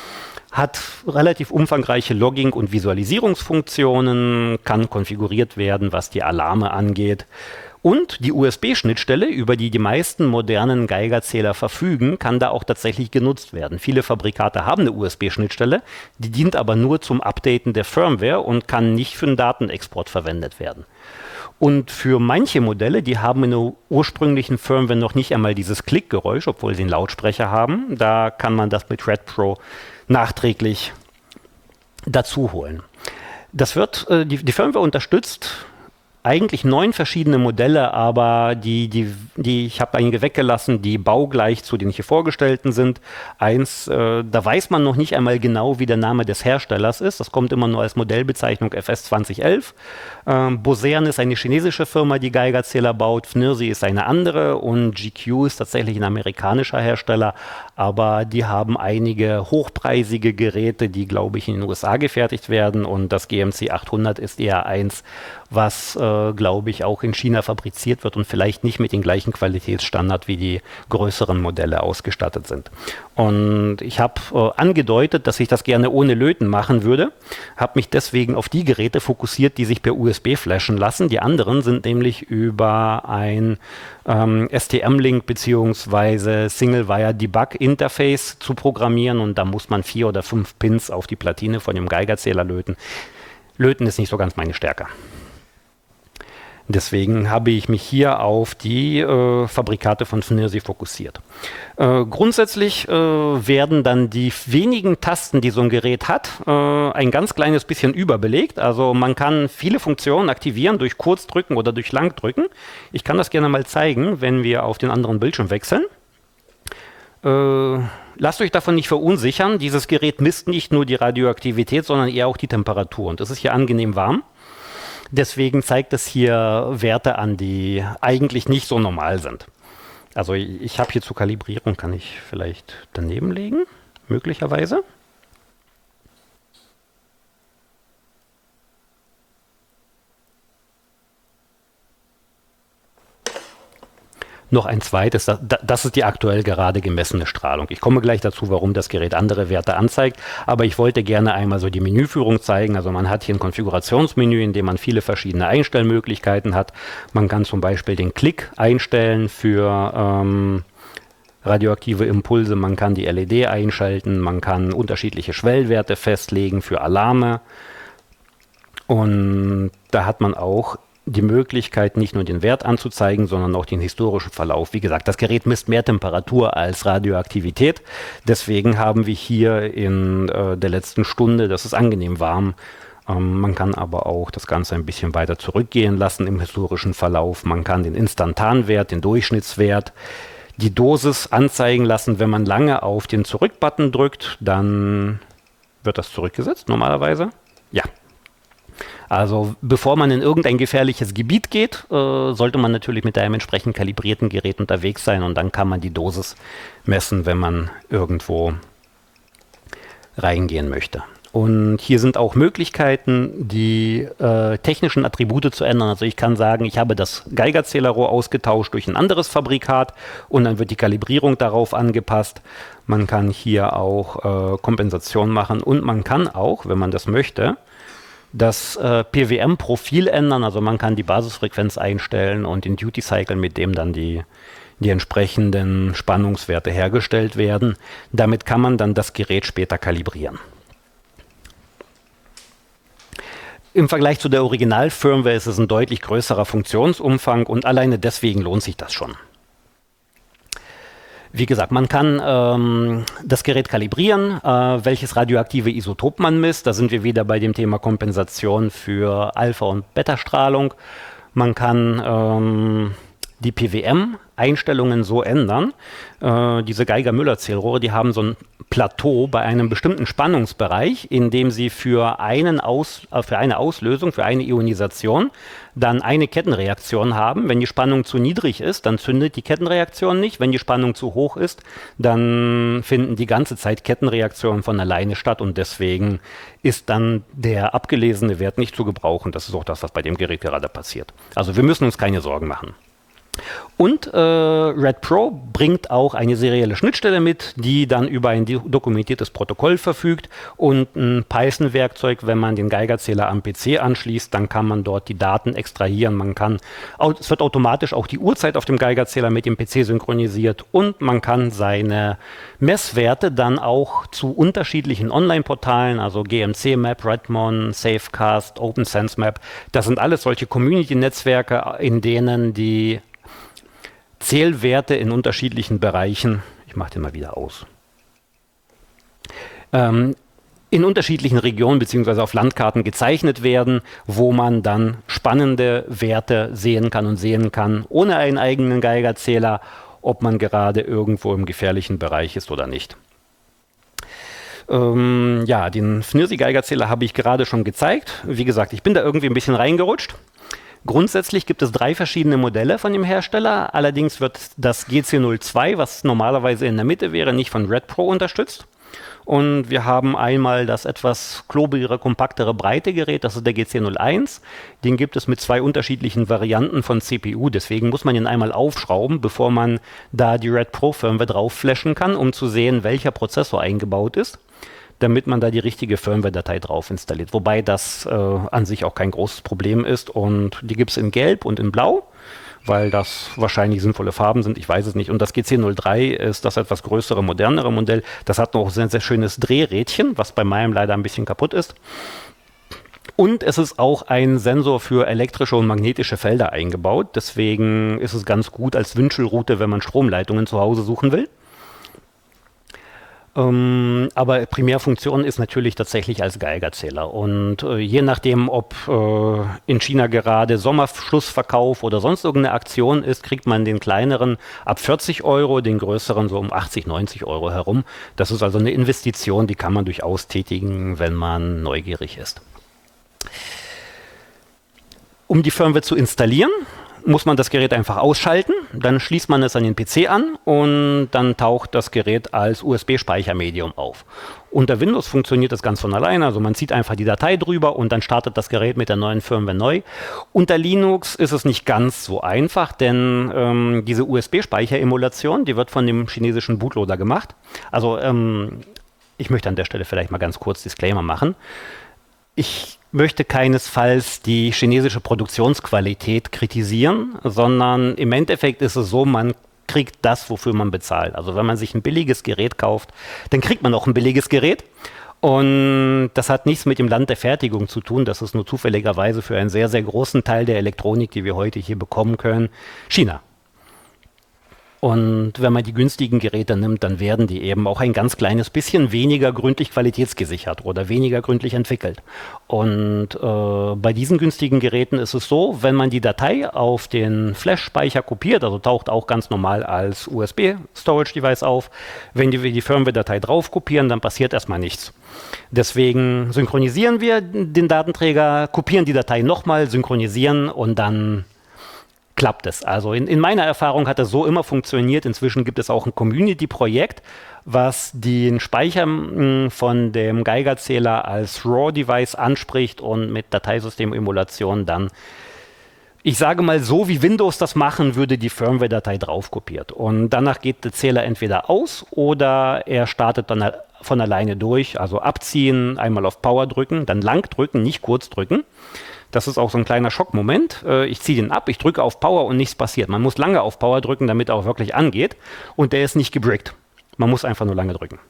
Hat relativ umfangreiche Logging- und Visualisierungsfunktionen, kann konfiguriert werden, was die Alarme angeht. Und die USB-Schnittstelle, über die die meisten modernen Geigerzähler verfügen, kann da auch tatsächlich genutzt werden. Viele Fabrikate haben eine USB-Schnittstelle, die dient aber nur zum Updaten der Firmware und kann nicht für den Datenexport verwendet werden. Und für manche Modelle, die haben in der ursprünglichen Firmware noch nicht einmal dieses Klickgeräusch, obwohl sie einen Lautsprecher haben. Da kann man das mit Red Pro nachträglich dazu holen. Das wird, die Firmware unterstützt eigentlich 9 verschiedene Modelle, aber ich habe einige weggelassen, die baugleich zu den hier vorgestellten sind. Da weiß man noch nicht einmal genau, wie der Name des Herstellers ist. Das kommt immer nur als Modellbezeichnung FS 2011. Bosern ist eine chinesische Firma, die Geigerzähler baut. FNIRSI ist eine andere und GQ ist tatsächlich ein amerikanischer Hersteller. Aber die haben einige hochpreisige Geräte, die, glaube ich, in den USA gefertigt werden. Und das GMC 800 ist eher eins, was, glaube ich, auch in China fabriziert wird und vielleicht nicht mit den gleichen Qualitätsstandards wie die größeren Modelle ausgestattet sind. Und ich habe angedeutet, dass ich das gerne ohne Löten machen würde, habe mich deswegen auf die Geräte fokussiert, die sich per USB flashen lassen. Die anderen sind nämlich über ein STM-Link bzw. Single-Wire-Debug-Interface zu programmieren und da muss man 4 oder 5 Pins auf die Platine von dem Geigerzähler löten. Löten ist nicht so ganz meine Stärke. Deswegen habe ich mich hier auf die Fabrikate von FNIRSI fokussiert. Grundsätzlich werden dann die wenigen Tasten, die so ein Gerät hat, ein ganz kleines bisschen überbelegt. Also man kann viele Funktionen aktivieren durch Kurzdrücken oder durch Langdrücken. Ich kann das gerne mal zeigen, wenn wir auf den anderen Bildschirm wechseln. Lasst euch davon nicht verunsichern. Dieses Gerät misst nicht nur die Radioaktivität, sondern eher auch die Temperatur. Und es ist hier angenehm warm. Deswegen zeigt es hier Werte an, die eigentlich nicht so normal sind. Also ich habe hier zur Kalibrierung, kann ich vielleicht daneben legen, möglicherweise. Noch ein zweites, das ist die aktuell gerade gemessene Strahlung. Ich komme gleich dazu, warum das Gerät andere Werte anzeigt, aber ich wollte gerne einmal so die Menüführung zeigen. Also man hat hier ein Konfigurationsmenü, in dem man viele verschiedene Einstellmöglichkeiten hat. Man kann zum Beispiel den Klick einstellen für radioaktive Impulse, man kann die LED einschalten, man kann unterschiedliche Schwellwerte festlegen für Alarme und da hat man auch die Möglichkeit, nicht nur den Wert anzuzeigen, sondern auch den historischen Verlauf. Wie gesagt, das Gerät misst mehr Temperatur als Radioaktivität. Deswegen haben wir hier in der letzten Stunde, das ist angenehm warm. Man kann aber auch das Ganze ein bisschen weiter zurückgehen lassen im historischen Verlauf. Man kann den Instantanwert, den Durchschnittswert, die Dosis anzeigen lassen. Wenn man lange auf den Zurück-Button drückt, dann wird das zurückgesetzt normalerweise. Ja. Also bevor man in irgendein gefährliches Gebiet geht, sollte man natürlich mit einem entsprechend kalibrierten Gerät unterwegs sein und dann kann man die Dosis messen, wenn man irgendwo reingehen möchte. Und hier sind auch Möglichkeiten, die technischen Attribute zu ändern. Also ich kann sagen, ich habe das Geigerzählerrohr ausgetauscht durch ein anderes Fabrikat und dann wird die Kalibrierung darauf angepasst. Man kann hier auch Kompensation machen und man kann auch, wenn man das möchte, das PWM-Profil ändern, also man kann die Basisfrequenz einstellen und den Duty Cycle, mit dem dann die entsprechenden Spannungswerte hergestellt werden. Damit kann man dann das Gerät später kalibrieren. Im Vergleich zu der Original-Firmware ist es ein deutlich größerer Funktionsumfang und alleine deswegen lohnt sich das schon. Wie gesagt, man kann das Gerät kalibrieren, welches radioaktive Isotop man misst. Da sind wir wieder bei dem Thema Kompensation für Alpha- und Beta-Strahlung. Man kann die PWM-Einstellungen so ändern. Diese Geiger-Müller-Zählrohre, die haben so ein Plateau bei einem bestimmten Spannungsbereich, in dem sie für eine Auslösung, für eine Ionisation, dann eine Kettenreaktion haben. Wenn die Spannung zu niedrig ist, dann zündet die Kettenreaktion nicht. Wenn die Spannung zu hoch ist, dann finden die ganze Zeit Kettenreaktionen von alleine statt und deswegen ist dann der abgelesene Wert nicht zu gebrauchen. Das ist auch das, was bei dem Gerät gerade passiert. Also wir müssen uns keine Sorgen machen. Und Red Pro bringt auch eine serielle Schnittstelle mit, die dann über ein dokumentiertes Protokoll verfügt und ein Python-Werkzeug. Wenn man den Geigerzähler am PC anschließt, dann kann man dort die Daten extrahieren. Es wird automatisch auch die Uhrzeit auf dem Geigerzähler mit dem PC synchronisiert und man kann seine Messwerte dann auch zu unterschiedlichen Online-Portalen, also GMC Map, Redmon, Safecast, OpenSenseMap, das sind alles solche Community-Netzwerke, in denen die Zählwerte in unterschiedlichen Bereichen, ich mache den mal wieder aus, in unterschiedlichen Regionen bzw. auf Landkarten gezeichnet werden, wo man dann spannende Werte sehen kann, ohne einen eigenen Geigerzähler, ob man gerade irgendwo im gefährlichen Bereich ist oder nicht. Ja, den FNIRSI-Geigerzähler habe ich gerade schon gezeigt. Wie gesagt, ich bin da irgendwie ein bisschen reingerutscht. Grundsätzlich gibt es 3 verschiedene Modelle von dem Hersteller. Allerdings wird das GC02, was normalerweise in der Mitte wäre, nicht von Red Pro unterstützt. Und wir haben einmal das etwas klobigere, kompaktere, breite Gerät, das ist der GC01. Den gibt es mit 2 unterschiedlichen Varianten von CPU. Deswegen muss man ihn einmal aufschrauben, bevor man da die Red Pro Firmware drauf flashen kann, um zu sehen, welcher Prozessor eingebaut ist, damit man da die richtige Firmware-Datei drauf installiert. Wobei das an sich auch kein großes Problem ist und die gibt es in Gelb und in Blau, weil das wahrscheinlich sinnvolle Farben sind, ich weiß es nicht. Und das GC03 ist das etwas größere, modernere Modell. Das hat noch ein sehr, sehr schönes Drehrädchen, was bei meinem leider ein bisschen kaputt ist. Und es ist auch ein Sensor für elektrische und magnetische Felder eingebaut. Deswegen ist es ganz gut als Wünschelroute, wenn man Stromleitungen zu Hause suchen will. Aber Primärfunktion ist natürlich tatsächlich als Geigerzähler. Und je nachdem, ob in China gerade Sommerschlussverkauf oder sonst irgendeine Aktion ist, kriegt man den kleineren ab 40 Euro, den größeren so um 80, 90 Euro herum. Das ist also eine Investition, die kann man durchaus tätigen, wenn man neugierig ist. Um die Firmware zu installieren, muss man das Gerät einfach ausschalten, dann schließt man es an den PC an und dann taucht das Gerät als USB-Speichermedium auf. Unter Windows funktioniert das ganz von alleine, also man zieht einfach die Datei drüber und dann startet das Gerät mit der neuen Firmware neu. Unter Linux ist es nicht ganz so einfach, denn diese USB-Speicheremulation, die wird von dem chinesischen Bootloader gemacht. Also ich möchte an der Stelle vielleicht mal ganz kurz Disclaimer machen. Ich möchte keinesfalls die chinesische Produktionsqualität kritisieren, sondern im Endeffekt ist es so, man kriegt das, wofür man bezahlt. Also wenn man sich ein billiges Gerät kauft, dann kriegt man auch ein billiges Gerät. Und das hat nichts mit dem Land der Fertigung zu tun. Das ist nur zufälligerweise für einen sehr, sehr großen Teil der Elektronik, die wir heute hier bekommen können, China. Und wenn man die günstigen Geräte nimmt, dann werden die eben auch ein ganz kleines bisschen weniger gründlich qualitätsgesichert oder weniger gründlich entwickelt. Und bei diesen günstigen Geräten ist es so, wenn man die Datei auf den Flash-Speicher kopiert, also taucht auch ganz normal als USB-Storage-Device auf, wenn wir die Firmware-Datei drauf kopieren, dann passiert erstmal nichts. Deswegen synchronisieren wir den Datenträger, kopieren die Datei nochmal, synchronisieren und dann klappt es. Also in meiner Erfahrung hat das so immer funktioniert. Inzwischen gibt es auch ein Community-Projekt, was den Speicher von dem Geigerzähler als RAW-Device anspricht und mit Dateisystememulation dann, ich sage mal so, wie Windows das machen würde, die Firmware-Datei drauf kopiert. Und danach geht der Zähler entweder aus oder er startet dann von alleine durch. Also abziehen, einmal auf Power drücken, dann lang drücken, nicht kurz drücken. Das ist auch so ein kleiner Schockmoment. Ich ziehe den ab, ich drücke auf Power und nichts passiert. Man muss lange auf Power drücken, damit er auch wirklich angeht. Und der ist nicht gebrickt. Man muss einfach nur lange drücken.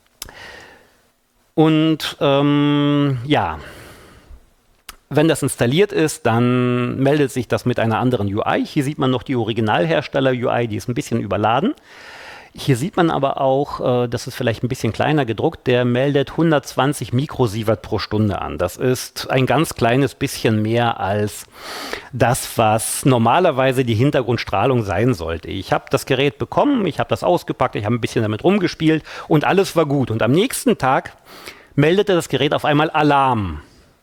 Und ja, wenn das installiert ist, dann meldet sich das mit einer anderen UI. Hier sieht man noch die Originalhersteller-UI, die ist ein bisschen überladen. Hier sieht man aber auch, das ist vielleicht ein bisschen kleiner gedruckt, der meldet 120 Mikrosievert pro Stunde an. Das ist ein ganz kleines bisschen mehr als das, was normalerweise die Hintergrundstrahlung sein sollte. Ich habe das Gerät bekommen, ich habe das ausgepackt, ich habe ein bisschen damit rumgespielt und alles war gut. Und am nächsten Tag meldete das Gerät auf einmal Alarm.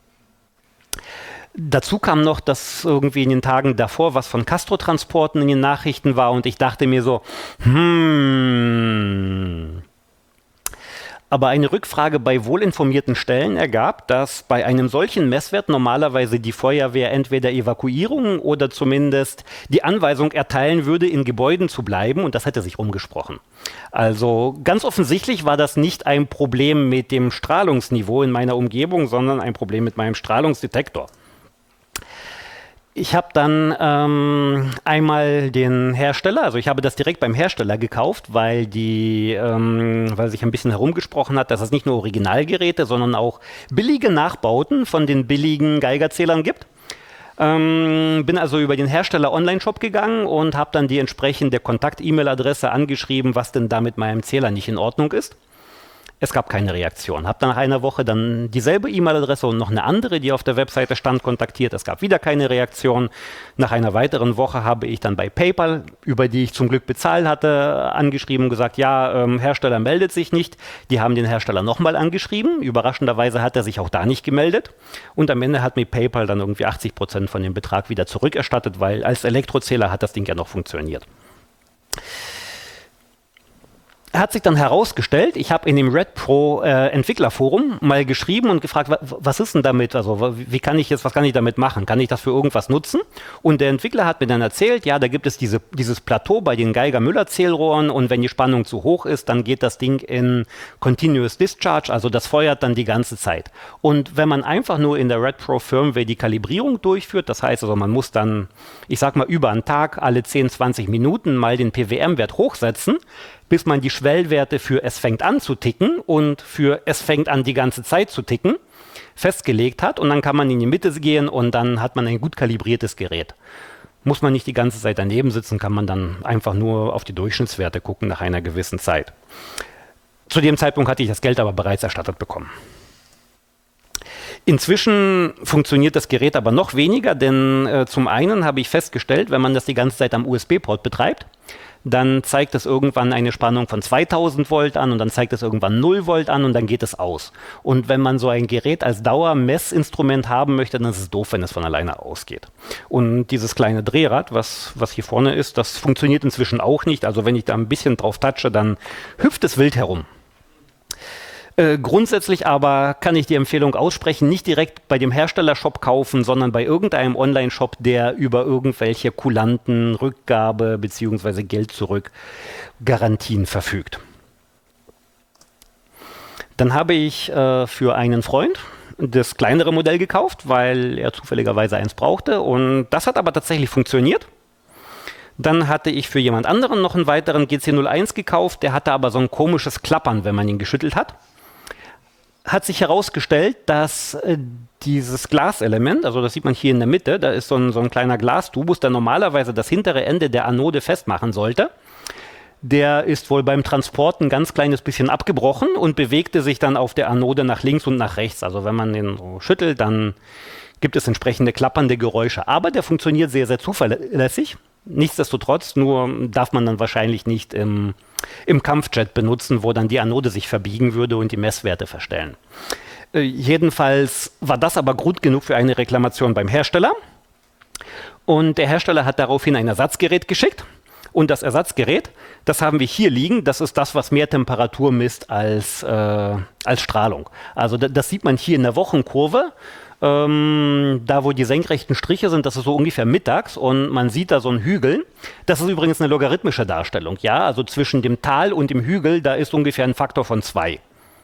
Dazu kam noch, dass irgendwie in den Tagen davor was von Castro-Transporten in den Nachrichten war und ich dachte mir so, Aber eine Rückfrage bei wohlinformierten Stellen ergab, dass bei einem solchen Messwert normalerweise die Feuerwehr entweder Evakuierung oder zumindest die Anweisung erteilen würde, in Gebäuden zu bleiben und das hätte sich rumgesprochen. Also ganz offensichtlich war das nicht ein Problem mit dem Strahlungsniveau in meiner Umgebung, sondern ein Problem mit meinem Strahlungsdetektor. Ich habe dann einmal den Hersteller, also ich habe das direkt beim Hersteller gekauft, weil sich ein bisschen herumgesprochen hat, dass es nicht nur Originalgeräte, sondern auch billige Nachbauten von den billigen Geigerzählern gibt. Bin also über den Hersteller Online-Shop gegangen und habe dann die entsprechende Kontakt-E-Mail-Adresse angeschrieben, was denn da mit meinem Zähler nicht in Ordnung ist. Es gab keine Reaktion. Habe dann nach einer Woche dann dieselbe E-Mail-Adresse und noch eine andere, die auf der Webseite stand, kontaktiert. Es gab wieder keine Reaktion. Nach einer weiteren Woche habe ich dann bei PayPal, über die ich zum Glück bezahlt hatte, angeschrieben und gesagt, ja, Hersteller meldet sich nicht. Die haben den Hersteller nochmal angeschrieben. Überraschenderweise hat er sich auch da nicht gemeldet. Und am Ende hat mir PayPal dann irgendwie 80% von dem Betrag wieder zurückerstattet, weil als Elektrozähler hat das Ding ja noch funktioniert. Hat sich dann herausgestellt, ich habe in dem Red Pro Entwicklerforum mal geschrieben und gefragt, was ist denn damit, also was kann ich damit machen? Kann ich das für irgendwas nutzen? Und der Entwickler hat mir dann erzählt, ja, da gibt es dieses Plateau bei den Geiger-Müller-Zählrohren und wenn die Spannung zu hoch ist, dann geht das Ding in Continuous Discharge, also das feuert dann die ganze Zeit. Und wenn man einfach nur in der Red Pro Firmware die Kalibrierung durchführt, das heißt also, man muss dann, ich sag mal, über einen Tag alle 10, 20 Minuten mal den PWM-Wert hochsetzen, bis man die Schwellwerte für es fängt an zu ticken und für es fängt an die ganze Zeit zu ticken festgelegt hat und dann kann man in die Mitte gehen und dann hat man ein gut kalibriertes Gerät. Muss man nicht die ganze Zeit daneben sitzen, kann man dann einfach nur auf die Durchschnittswerte gucken nach einer gewissen Zeit. Zu dem Zeitpunkt hatte ich das Geld aber bereits erstattet bekommen. Inzwischen funktioniert das Gerät aber noch weniger, denn zum einen habe ich festgestellt, wenn man das die ganze Zeit am USB-Port betreibt, dann zeigt es irgendwann eine Spannung von 2000 Volt an und dann zeigt es irgendwann 0 Volt an und dann geht es aus. Und wenn man so ein Gerät als Dauermessinstrument haben möchte, dann ist es doof, wenn es von alleine ausgeht. Und dieses kleine Drehrad, was hier vorne ist, das funktioniert inzwischen auch nicht. Also wenn ich da ein bisschen drauf touche, dann hüpft es wild herum. Grundsätzlich aber kann ich die Empfehlung aussprechen, nicht direkt bei dem Herstellershop kaufen, sondern bei irgendeinem Online-Shop, der über irgendwelche kulanten Rückgabe- bzw. Geld-zurück-Garantien verfügt. Dann habe ich für einen Freund das kleinere Modell gekauft, weil er zufälligerweise eins brauchte. Und das hat aber tatsächlich funktioniert. Dann hatte ich für jemand anderen noch einen weiteren GC01 gekauft. Der hatte aber so ein komisches Klappern, wenn man ihn geschüttelt hat. Hat sich herausgestellt, dass dieses Glaselement, also das sieht man hier in der Mitte, da ist so ein kleiner Glastubus, der normalerweise das hintere Ende der Anode festmachen sollte. Der ist wohl beim Transport ein ganz kleines bisschen abgebrochen und bewegte sich dann auf der Anode nach links und nach rechts. Also wenn man den so schüttelt, dann gibt es entsprechende klappernde Geräusche. Aber der funktioniert sehr, sehr zuverlässig. Nichtsdestotrotz, nur darf man dann wahrscheinlich nicht im Kampfjet benutzen, wo dann die Anode sich verbiegen würde und die Messwerte verstellen. Jedenfalls war das aber Grund genug für eine Reklamation beim Hersteller. Und der Hersteller hat daraufhin ein Ersatzgerät geschickt. Und das Ersatzgerät, das haben wir hier liegen, das ist das, was mehr Temperatur misst als Strahlung. Also das sieht man hier in der Wochenkurve. Da wo die senkrechten Striche sind, das ist so ungefähr mittags und man sieht da so einen Hügel. Das ist übrigens eine logarithmische Darstellung, ja, also zwischen dem Tal und dem Hügel, da ist ungefähr ein Faktor von 2.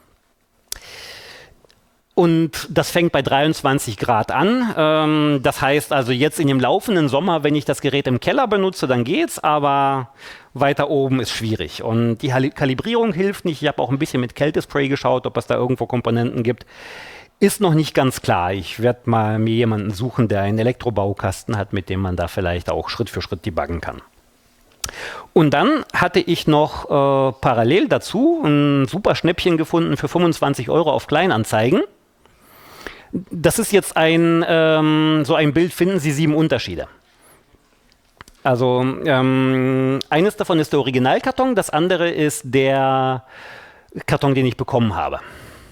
Und das fängt bei 23 Grad an. Das heißt also jetzt in dem laufenden Sommer, wenn ich das Gerät im Keller benutze, dann geht's, aber weiter oben ist schwierig. Und die Kalibrierung hilft nicht. Ich habe auch ein bisschen mit Kältespray geschaut, ob es da irgendwo Komponenten gibt. Ist noch nicht ganz klar. Ich werde mal mir jemanden suchen, der einen Elektrobaukasten hat, mit dem man da vielleicht auch Schritt für Schritt debuggen kann. Und dann hatte ich noch parallel dazu ein super Schnäppchen gefunden für 25 € auf Kleinanzeigen. Das ist jetzt so ein Bild, finden Sie 7 Unterschiede. Also eines davon ist der Originalkarton, das andere ist der Karton, den ich bekommen habe.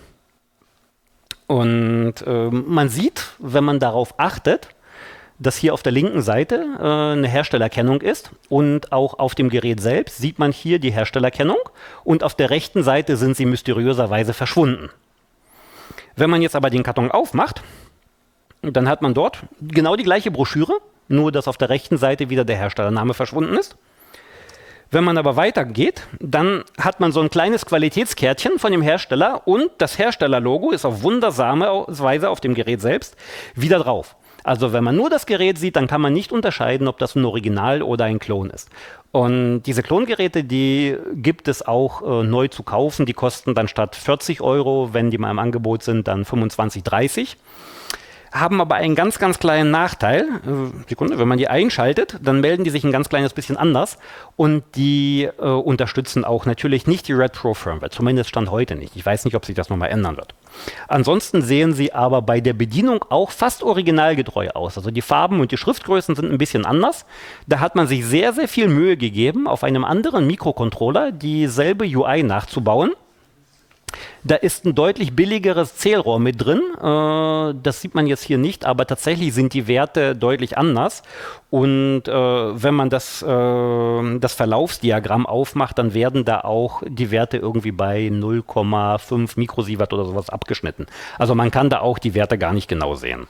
Und man sieht, wenn man darauf achtet, dass hier auf der linken Seite eine Herstellerkennung ist und auch auf dem Gerät selbst sieht man hier die Herstellerkennung und auf der rechten Seite sind sie mysteriöserweise verschwunden. Wenn man jetzt aber den Karton aufmacht, dann hat man dort genau die gleiche Broschüre, nur dass auf der rechten Seite wieder der Herstellername verschwunden ist. Wenn man aber weitergeht, dann hat man so ein kleines Qualitätskärtchen von dem Hersteller und das Herstellerlogo ist auf wundersame Weise auf dem Gerät selbst wieder drauf. Also wenn man nur das Gerät sieht, dann kann man nicht unterscheiden, ob das ein Original oder ein Klon ist. Und diese Klongeräte, die gibt es auch neu zu kaufen. Die kosten dann statt 40 €, wenn die mal im Angebot sind, dann 25, 30. Haben aber einen ganz, ganz kleinen Nachteil. Sekunde, wenn man die einschaltet, dann melden die sich ein ganz kleines bisschen anders und die unterstützen auch natürlich nicht die Retro-Firmware, zumindest Stand heute nicht. Ich weiß nicht, ob sich das nochmal ändern wird. Ansonsten sehen sie aber bei der Bedienung auch fast originalgetreu aus. Also die Farben und die Schriftgrößen sind ein bisschen anders. Da hat man sich sehr, sehr viel Mühe gegeben, auf einem anderen Mikrocontroller dieselbe UI nachzubauen. Da ist ein deutlich billigeres Zählrohr mit drin. Das sieht man jetzt hier nicht, aber tatsächlich sind die Werte deutlich anders. Und wenn man das Verlaufsdiagramm aufmacht, dann werden da auch die Werte irgendwie bei 0,5 Mikrosievert oder sowas abgeschnitten. Also man kann da auch die Werte gar nicht genau sehen.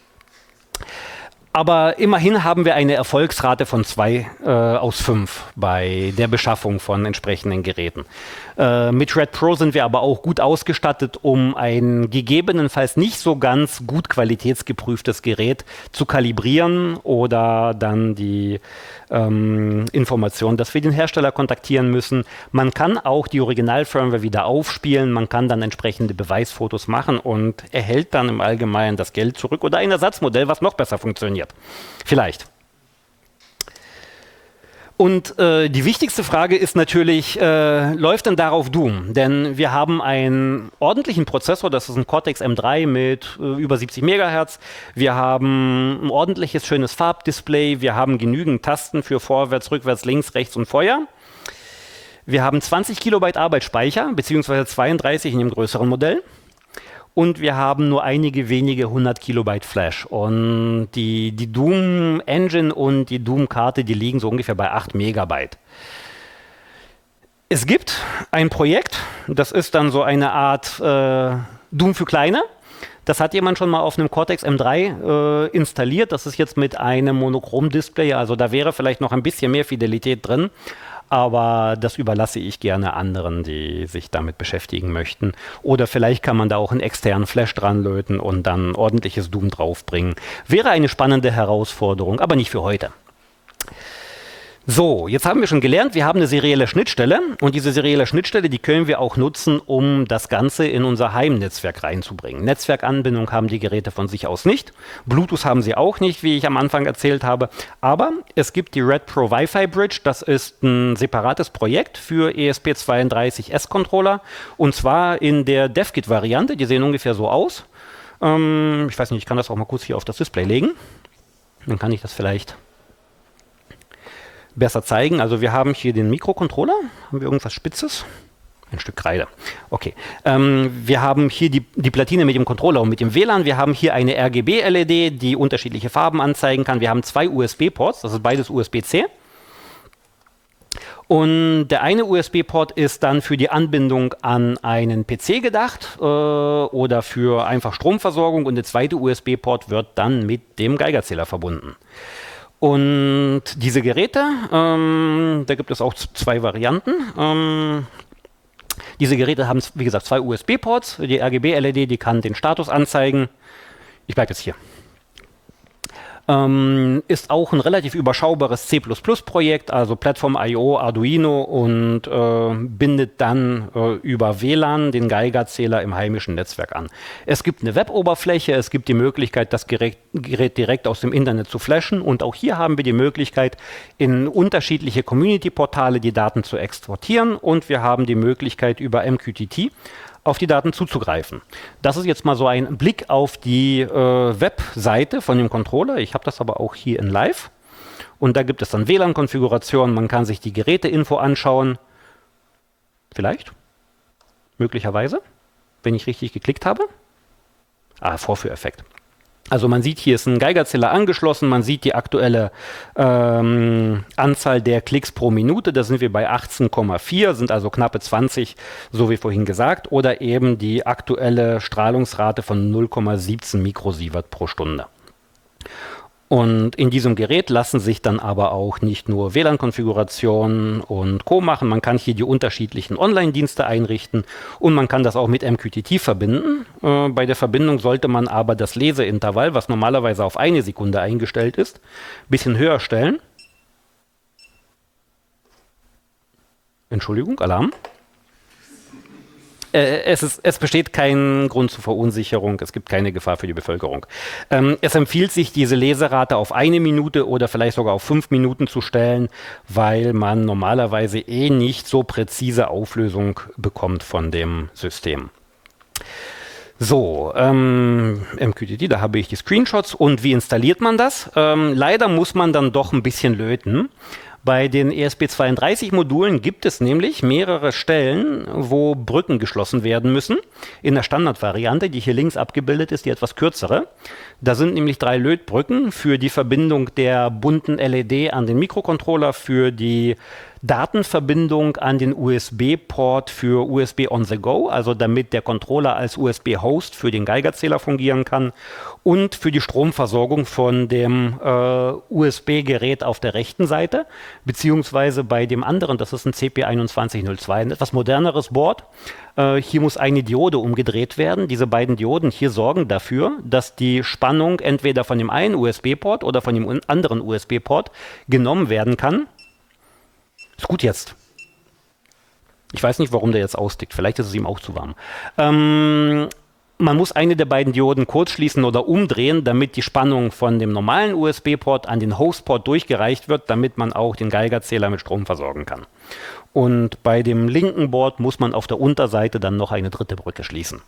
Aber immerhin haben wir eine Erfolgsrate von 2 aus 5 bei der Beschaffung von entsprechenden Geräten. Mit Red Pro sind wir aber auch gut ausgestattet, um ein gegebenenfalls nicht so ganz gut qualitätsgeprüftes Gerät zu kalibrieren oder dann die Information, dass wir den Hersteller kontaktieren müssen. Man kann auch die Original-Firmware wieder aufspielen, man kann dann entsprechende Beweisfotos machen und erhält dann im Allgemeinen das Geld zurück oder ein Ersatzmodell, was noch besser funktioniert. Vielleicht. Und die wichtigste Frage ist natürlich, läuft denn darauf Doom? Denn wir haben einen ordentlichen Prozessor, das ist ein Cortex M3 mit über 70 Megahertz. Wir haben ein ordentliches, schönes Farbdisplay. Wir haben genügend Tasten für Vorwärts, Rückwärts, Links, Rechts und Feuer. Wir haben 20 Kilobyte Arbeitsspeicher, beziehungsweise 32 in dem größeren Modell. Und wir haben nur einige wenige 100 Kilobyte Flash. Und die Doom Engine und die Doom Karte, die liegen so ungefähr bei 8 Megabyte. Es gibt ein Projekt, das ist dann so eine Art Doom für Kleine. Das hat jemand schon mal auf einem Cortex M3 installiert. Das ist jetzt mit einem Monochrom-Display, also da wäre vielleicht noch ein bisschen mehr Fidelität drin. Aber das überlasse ich gerne anderen, die sich damit beschäftigen möchten. Oder vielleicht kann man da auch einen externen Flash dran löten und dann ordentliches Doom draufbringen. Wäre eine spannende Herausforderung, aber nicht für heute. So, jetzt haben wir schon gelernt, wir haben eine serielle Schnittstelle und diese serielle Schnittstelle, die können wir auch nutzen, um das Ganze in unser Heimnetzwerk reinzubringen. Netzwerkanbindung haben die Geräte von sich aus nicht, Bluetooth haben sie auch nicht, wie ich am Anfang erzählt habe, aber es gibt die Red Pro Wi-Fi Bridge, das ist ein separates Projekt für ESP32S-Controller und zwar in der DevKit-Variante, die sehen ungefähr so aus. Ich weiß nicht, ich kann das auch mal kurz hier auf das Display legen, dann kann ich das vielleicht besser zeigen. Also wir haben hier den Mikrocontroller. Haben wir irgendwas Spitzes? Ein Stück Kreide. Okay. Wir haben hier die Platine mit dem Controller und mit dem WLAN. Wir haben hier eine RGB-LED, die unterschiedliche Farben anzeigen kann. Wir haben 2 USB-Ports, das ist beides USB-C. Und der eine USB-Port ist dann für die Anbindung an einen PC gedacht oder für einfach Stromversorgung und der zweite USB-Port wird dann mit dem Geigerzähler verbunden. Und diese Geräte, da gibt es auch 2 Varianten. Diese Geräte haben, wie gesagt, 2 USB-Ports. Die RGB-LED, die kann den Status anzeigen. Ich bleibe jetzt hier. Ist auch ein relativ überschaubares C++-Projekt, also Plattform.io, Arduino und bindet dann über WLAN den Geigerzähler im heimischen Netzwerk an. Es gibt eine Web-Oberfläche, es gibt die Möglichkeit, das Gerät direkt aus dem Internet zu flashen und auch hier haben wir die Möglichkeit, in unterschiedliche Community-Portale die Daten zu exportieren und wir haben die Möglichkeit, über MQTT auf die Daten zuzugreifen. Das ist jetzt mal so ein Blick auf die Webseite von dem Controller. Ich habe das aber auch hier in Live. Und da gibt es dann WLAN-Konfiguration. Man kann sich die Geräteinfo anschauen. Vielleicht. Möglicherweise. Wenn ich richtig geklickt habe. Vorführeffekt. Also man sieht, hier ist ein Geigerzähler angeschlossen, man sieht die aktuelle Anzahl der Klicks pro Minute, da sind wir bei 18,4, sind also knappe 20, so wie vorhin gesagt, oder eben die aktuelle Strahlungsrate von 0,17 Mikrosievert pro Stunde. Und in diesem Gerät lassen sich dann aber auch nicht nur WLAN-Konfigurationen und Co. machen, man kann hier die unterschiedlichen Online-Dienste einrichten und man kann das auch mit MQTT verbinden. Bei der Verbindung sollte man aber das Leseintervall, was normalerweise auf 1 Sekunde eingestellt ist, ein bisschen höher stellen. Entschuldigung, Alarm. Es besteht kein Grund zur Verunsicherung, es gibt keine Gefahr für die Bevölkerung. Es empfiehlt sich, diese Leserate auf 1 Minute oder vielleicht sogar auf 5 Minuten zu stellen, weil man normalerweise nicht so präzise Auflösung bekommt von dem System. So, MQTT, da habe ich die Screenshots und wie installiert man das? Leider muss man dann doch ein bisschen löten. Bei den ESP32-Modulen gibt es nämlich mehrere Stellen, wo Brücken geschlossen werden müssen. In der Standardvariante, die hier links abgebildet ist, die etwas kürzere. Da sind nämlich 3 Lötbrücken für die Verbindung der bunten LED an den Mikrocontroller, für die Datenverbindung an den USB-Port für USB on the go, also damit der Controller als USB-Host für den Geigerzähler fungieren kann und für die Stromversorgung von dem USB-Gerät auf der rechten Seite, beziehungsweise bei dem anderen, das ist ein CP2102, ein etwas moderneres Board. Hier muss eine Diode umgedreht werden. Diese beiden Dioden hier sorgen dafür, dass die Spannung entweder von dem einen USB-Port oder von dem anderen USB-Port genommen werden kann. Ist gut jetzt. Ich weiß nicht, warum der jetzt austickt. Vielleicht ist es ihm auch zu warm. man muss eine der beiden Dioden kurzschließen oder umdrehen, damit die Spannung von dem normalen USB-Port an den Host-Port durchgereicht wird, damit man auch den Geigerzähler mit Strom versorgen kann. Und bei dem linken Board muss man auf der Unterseite dann noch eine dritte Brücke schließen.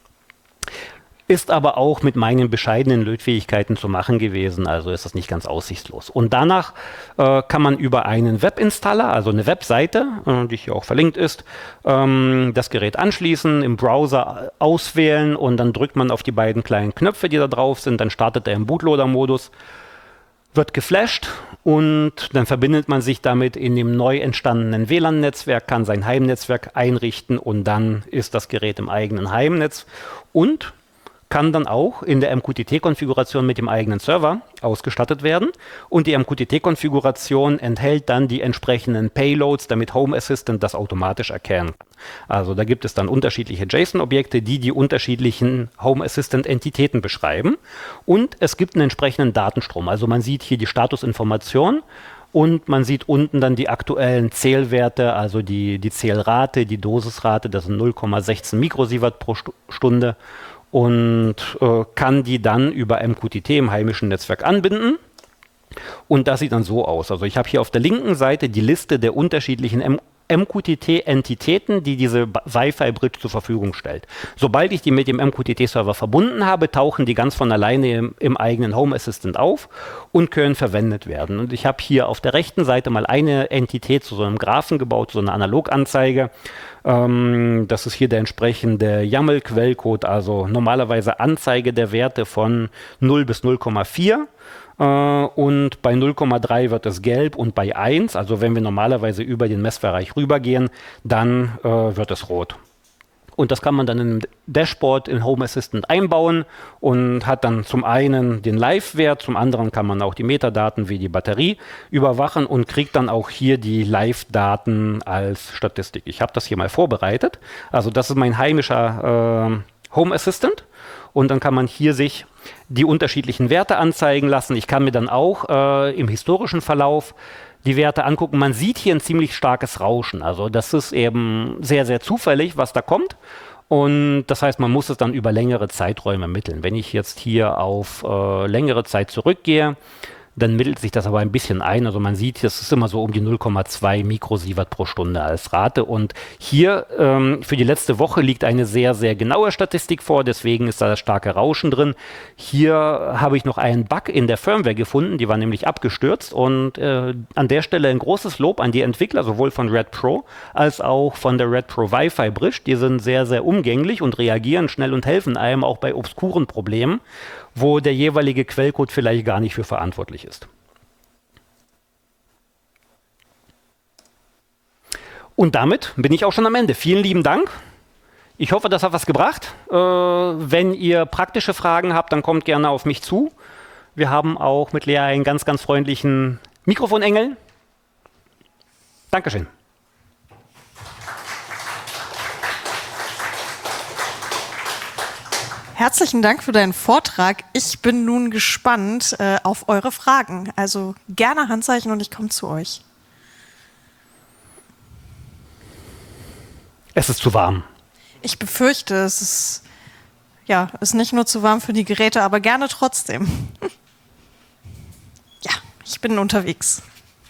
Ist aber auch mit meinen bescheidenen Lötfähigkeiten zu machen gewesen, also ist das nicht ganz aussichtslos. Und danach kann man über einen Webinstaller, also eine Webseite, die hier auch verlinkt ist, das Gerät anschließen, im Browser auswählen und dann drückt man auf die beiden kleinen Knöpfe, die da drauf sind, dann startet er im Bootloader-Modus, wird geflasht und dann verbindet man sich damit in dem neu entstandenen WLAN-Netzwerk, kann sein Heimnetzwerk einrichten und dann ist das Gerät im eigenen Heimnetz und kann dann auch in der MQTT-Konfiguration mit dem eigenen Server ausgestattet werden. Und die MQTT-Konfiguration enthält dann die entsprechenden Payloads, damit Home Assistant das automatisch erkennen kann. Also da gibt es dann unterschiedliche JSON-Objekte, die die unterschiedlichen Home Assistant-Entitäten beschreiben. Und es gibt einen entsprechenden Datenstrom. Also man sieht hier die Statusinformation und man sieht unten dann die aktuellen Zählwerte, also die Zählrate, die Dosisrate, das sind 0,16 Mikrosievert pro Stunde. Und kann die dann über MQTT im heimischen Netzwerk anbinden. Und das sieht dann so aus. Also ich habe hier auf der linken Seite die Liste der unterschiedlichen MQTT-Entitäten, die diese Wi-Fi-Bridge zur Verfügung stellt. Sobald ich die mit dem MQTT-Server verbunden habe, tauchen die ganz von alleine im eigenen Home Assistant auf und können verwendet werden. Und ich habe hier auf der rechten Seite mal eine Entität zu so einem Graphen gebaut, so eine Analoganzeige. Das ist hier der entsprechende YAML-Quellcode, also normalerweise Anzeige der Werte von 0 bis 0,4. Und bei 0,3 wird es gelb und bei 1, also wenn wir normalerweise über den Messbereich rübergehen, dann wird es rot. Und das kann man dann im Dashboard in Home Assistant einbauen und hat dann zum einen den Live-Wert, zum anderen kann man auch die Metadaten wie die Batterie überwachen und kriegt dann auch hier die Live-Daten als Statistik. Ich habe das hier mal vorbereitet. Also das ist mein heimischer Home Assistant. Und dann kann man hier sich die unterschiedlichen Werte anzeigen lassen. Ich kann mir dann auch im historischen Verlauf die Werte angucken. Man sieht hier ein ziemlich starkes Rauschen. Also das ist eben sehr, sehr zufällig, was da kommt. Und das heißt, man muss es dann über längere Zeiträume ermitteln. Wenn ich jetzt hier auf längere Zeit zurückgehe, dann mittelt sich das aber ein bisschen ein. Also man sieht, es ist immer so um die 0,2 Mikrosievert pro Stunde als Rate. Und hier für die letzte Woche liegt eine sehr, sehr genaue Statistik vor. Deswegen ist da das starke Rauschen drin. Hier habe ich noch einen Bug in der Firmware gefunden. Die war nämlich abgestürzt. Und an der Stelle ein großes Lob an die Entwickler, sowohl von Red Pro als auch von der Red Pro Wi-Fi Bridge. Die sind sehr, sehr umgänglich und reagieren schnell und helfen einem auch bei obskuren Problemen, wo der jeweilige Quellcode vielleicht gar nicht für verantwortlich ist. Und damit bin ich auch schon am Ende. Vielen lieben Dank. Ich hoffe, das hat was gebracht. Wenn ihr praktische Fragen habt, dann kommt gerne auf mich zu. Wir haben auch mit Lea einen ganz, ganz freundlichen Mikrofonengel. Dankeschön. Herzlichen Dank für deinen Vortrag. Ich bin nun gespannt auf eure Fragen. Also gerne Handzeichen und ich komme zu euch. Es ist zu warm. Ich befürchte, es ist nicht nur zu warm für die Geräte, aber gerne trotzdem. Ja, ich bin unterwegs.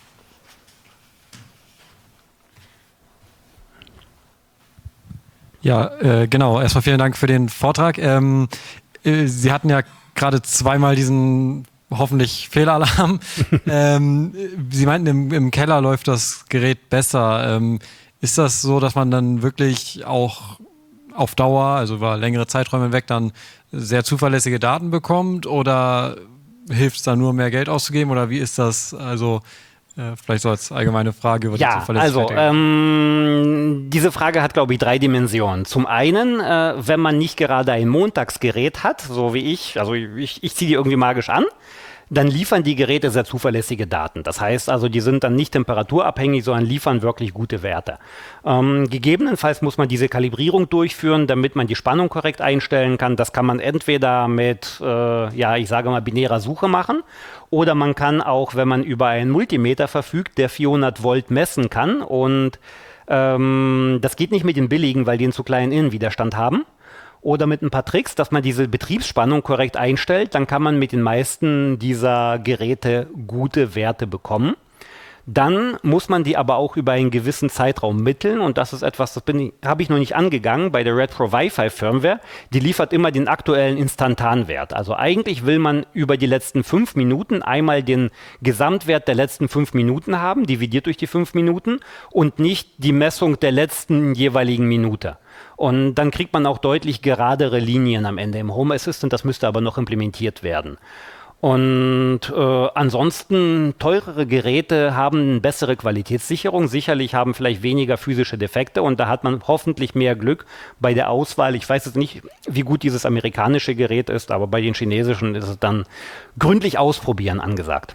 Ja, genau. Erstmal vielen Dank für den Vortrag. Sie hatten ja gerade zweimal diesen hoffentlich Fehlalarm. Sie meinten, im Keller läuft das Gerät besser. Ist das so, dass man dann wirklich auch auf Dauer, also über längere Zeiträume hinweg, dann sehr zuverlässige Daten bekommt? Oder hilft es da nur, mehr Geld auszugeben? Oder wie ist das? Also vielleicht so als allgemeine Frage über die Zuverlässigkeit. Also diese Frage hat, glaube ich, 3 Dimensionen. Zum einen, wenn man nicht gerade ein Montagsgerät hat, so wie ich, also ich ziehe die irgendwie magisch an, dann liefern die Geräte sehr zuverlässige Daten. Das heißt also, die sind dann nicht temperaturabhängig, sondern liefern wirklich gute Werte. Gegebenenfalls muss man diese Kalibrierung durchführen, damit man die Spannung korrekt einstellen kann. Das kann man entweder mit, ich sage mal, binärer Suche machen, oder man kann auch, wenn man über einen Multimeter verfügt, der 400 Volt messen kann. Und das geht nicht mit den billigen, weil die einen zu kleinen Innenwiderstand haben. oder mit ein paar Tricks, dass man diese Betriebsspannung korrekt einstellt, dann kann man mit den meisten dieser Geräte gute Werte bekommen. Dann muss man die aber auch über einen gewissen Zeitraum mitteln und das ist etwas, das habe ich noch nicht angegangen bei der Retro Wi-Fi Firmware. Die liefert immer den aktuellen Instantanwert. Also eigentlich will man über die letzten 5 Minuten einmal den Gesamtwert der letzten 5 Minuten haben, dividiert durch die 5 Minuten und nicht die Messung der letzten jeweiligen Minute. Und dann kriegt man auch deutlich geradere Linien am Ende im Home Assistant, das müsste aber noch implementiert werden. Und ansonsten teurere Geräte haben eine bessere Qualitätssicherung, sicherlich haben vielleicht weniger physische Defekte und da hat man hoffentlich mehr Glück bei der Auswahl. Ich weiß jetzt nicht, wie gut dieses amerikanische Gerät ist, aber bei den chinesischen ist es dann gründlich ausprobieren angesagt.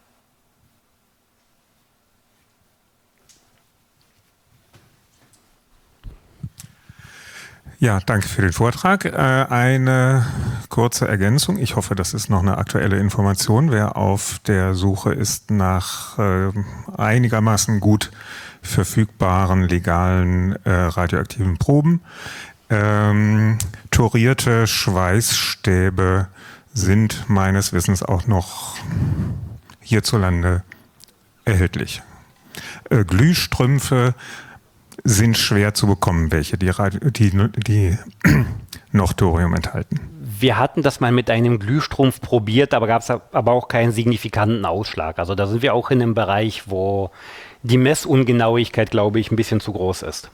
Ja, danke für den Vortrag. Eine kurze Ergänzung. Ich hoffe, das ist noch eine aktuelle Information. Wer auf der Suche ist nach einigermaßen gut verfügbaren, legalen radioaktiven Proben, thorierte Schweißstäbe sind meines Wissens auch noch hierzulande erhältlich. Glühstrümpfe sind schwer zu bekommen, welche die noch Thorium enthalten. Wir hatten das mal mit einem Glühstrumpf probiert, aber gab es aber auch keinen signifikanten Ausschlag. Also da sind wir auch in einem Bereich, wo die Messungenauigkeit, glaube ich, ein bisschen zu groß ist.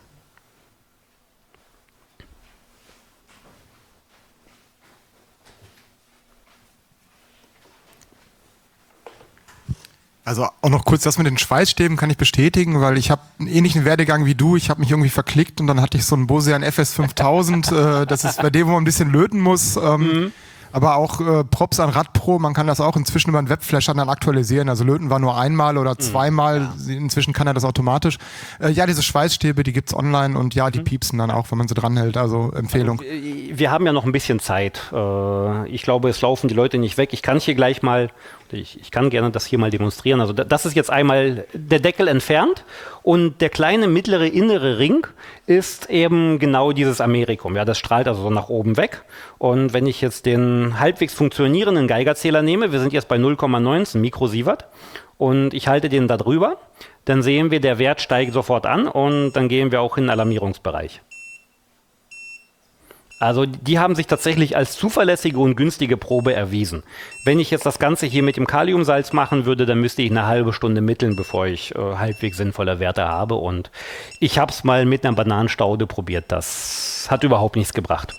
Also auch noch kurz das mit den Schweißstäben kann ich bestätigen, weil ich habe einen ähnlichen Werdegang wie du. Ich habe mich irgendwie verklickt und dann hatte ich so einen Bosean FS5000. Das ist bei dem, wo man ein bisschen löten muss. Aber auch Props an Radpro, man kann das auch inzwischen über einen Webflasher dann aktualisieren. Also löten war nur einmal oder zweimal, inzwischen kann er das automatisch. Ja, diese Schweißstäbe, die gibt's online und ja, die piepsen dann auch, wenn man sie dranhält. Also Empfehlung. Wir haben ja noch ein bisschen Zeit. Ich glaube, es laufen die Leute nicht weg. Ich kann hier gleich mal, ich kann gerne das hier mal demonstrieren. Also das ist jetzt einmal der Deckel entfernt und der kleine mittlere innere Ring ist eben genau dieses Amerikum. Ja, das strahlt also so nach oben weg. Und wenn ich jetzt den halbwegs funktionierenden Geigerzähler nehme, wir sind jetzt bei 0,19 Mikrosievert und ich halte den da drüber, dann sehen wir, der Wert steigt sofort an und dann gehen wir auch in den Alarmierungsbereich. Also die haben sich tatsächlich als zuverlässige und günstige Probe erwiesen. Wenn ich jetzt das Ganze hier mit dem Kaliumsalz machen würde, dann müsste ich eine halbe Stunde mitteln, bevor ich halbwegs sinnvolle Werte habe. Und ich habe es mal mit einer Bananenstaude probiert. Das hat überhaupt nichts gebracht.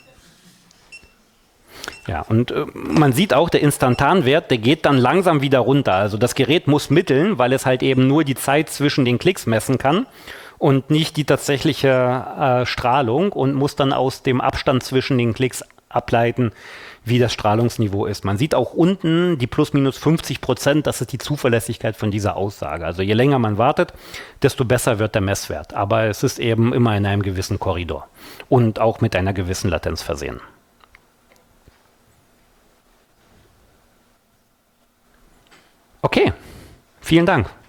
Ja, und man sieht auch, der Instantanwert, der geht dann langsam wieder runter. Also das Gerät muss mitteln, weil es halt eben nur die Zeit zwischen den Klicks messen kann und nicht die tatsächliche Strahlung und muss dann aus dem Abstand zwischen den Klicks ableiten, wie das Strahlungsniveau ist. Man sieht auch unten die plus minus 50%, das ist die Zuverlässigkeit von dieser Aussage. Also je länger man wartet, desto besser wird der Messwert. Aber es ist eben immer in einem gewissen Korridor und auch mit einer gewissen Latenz versehen. Okay, vielen Dank.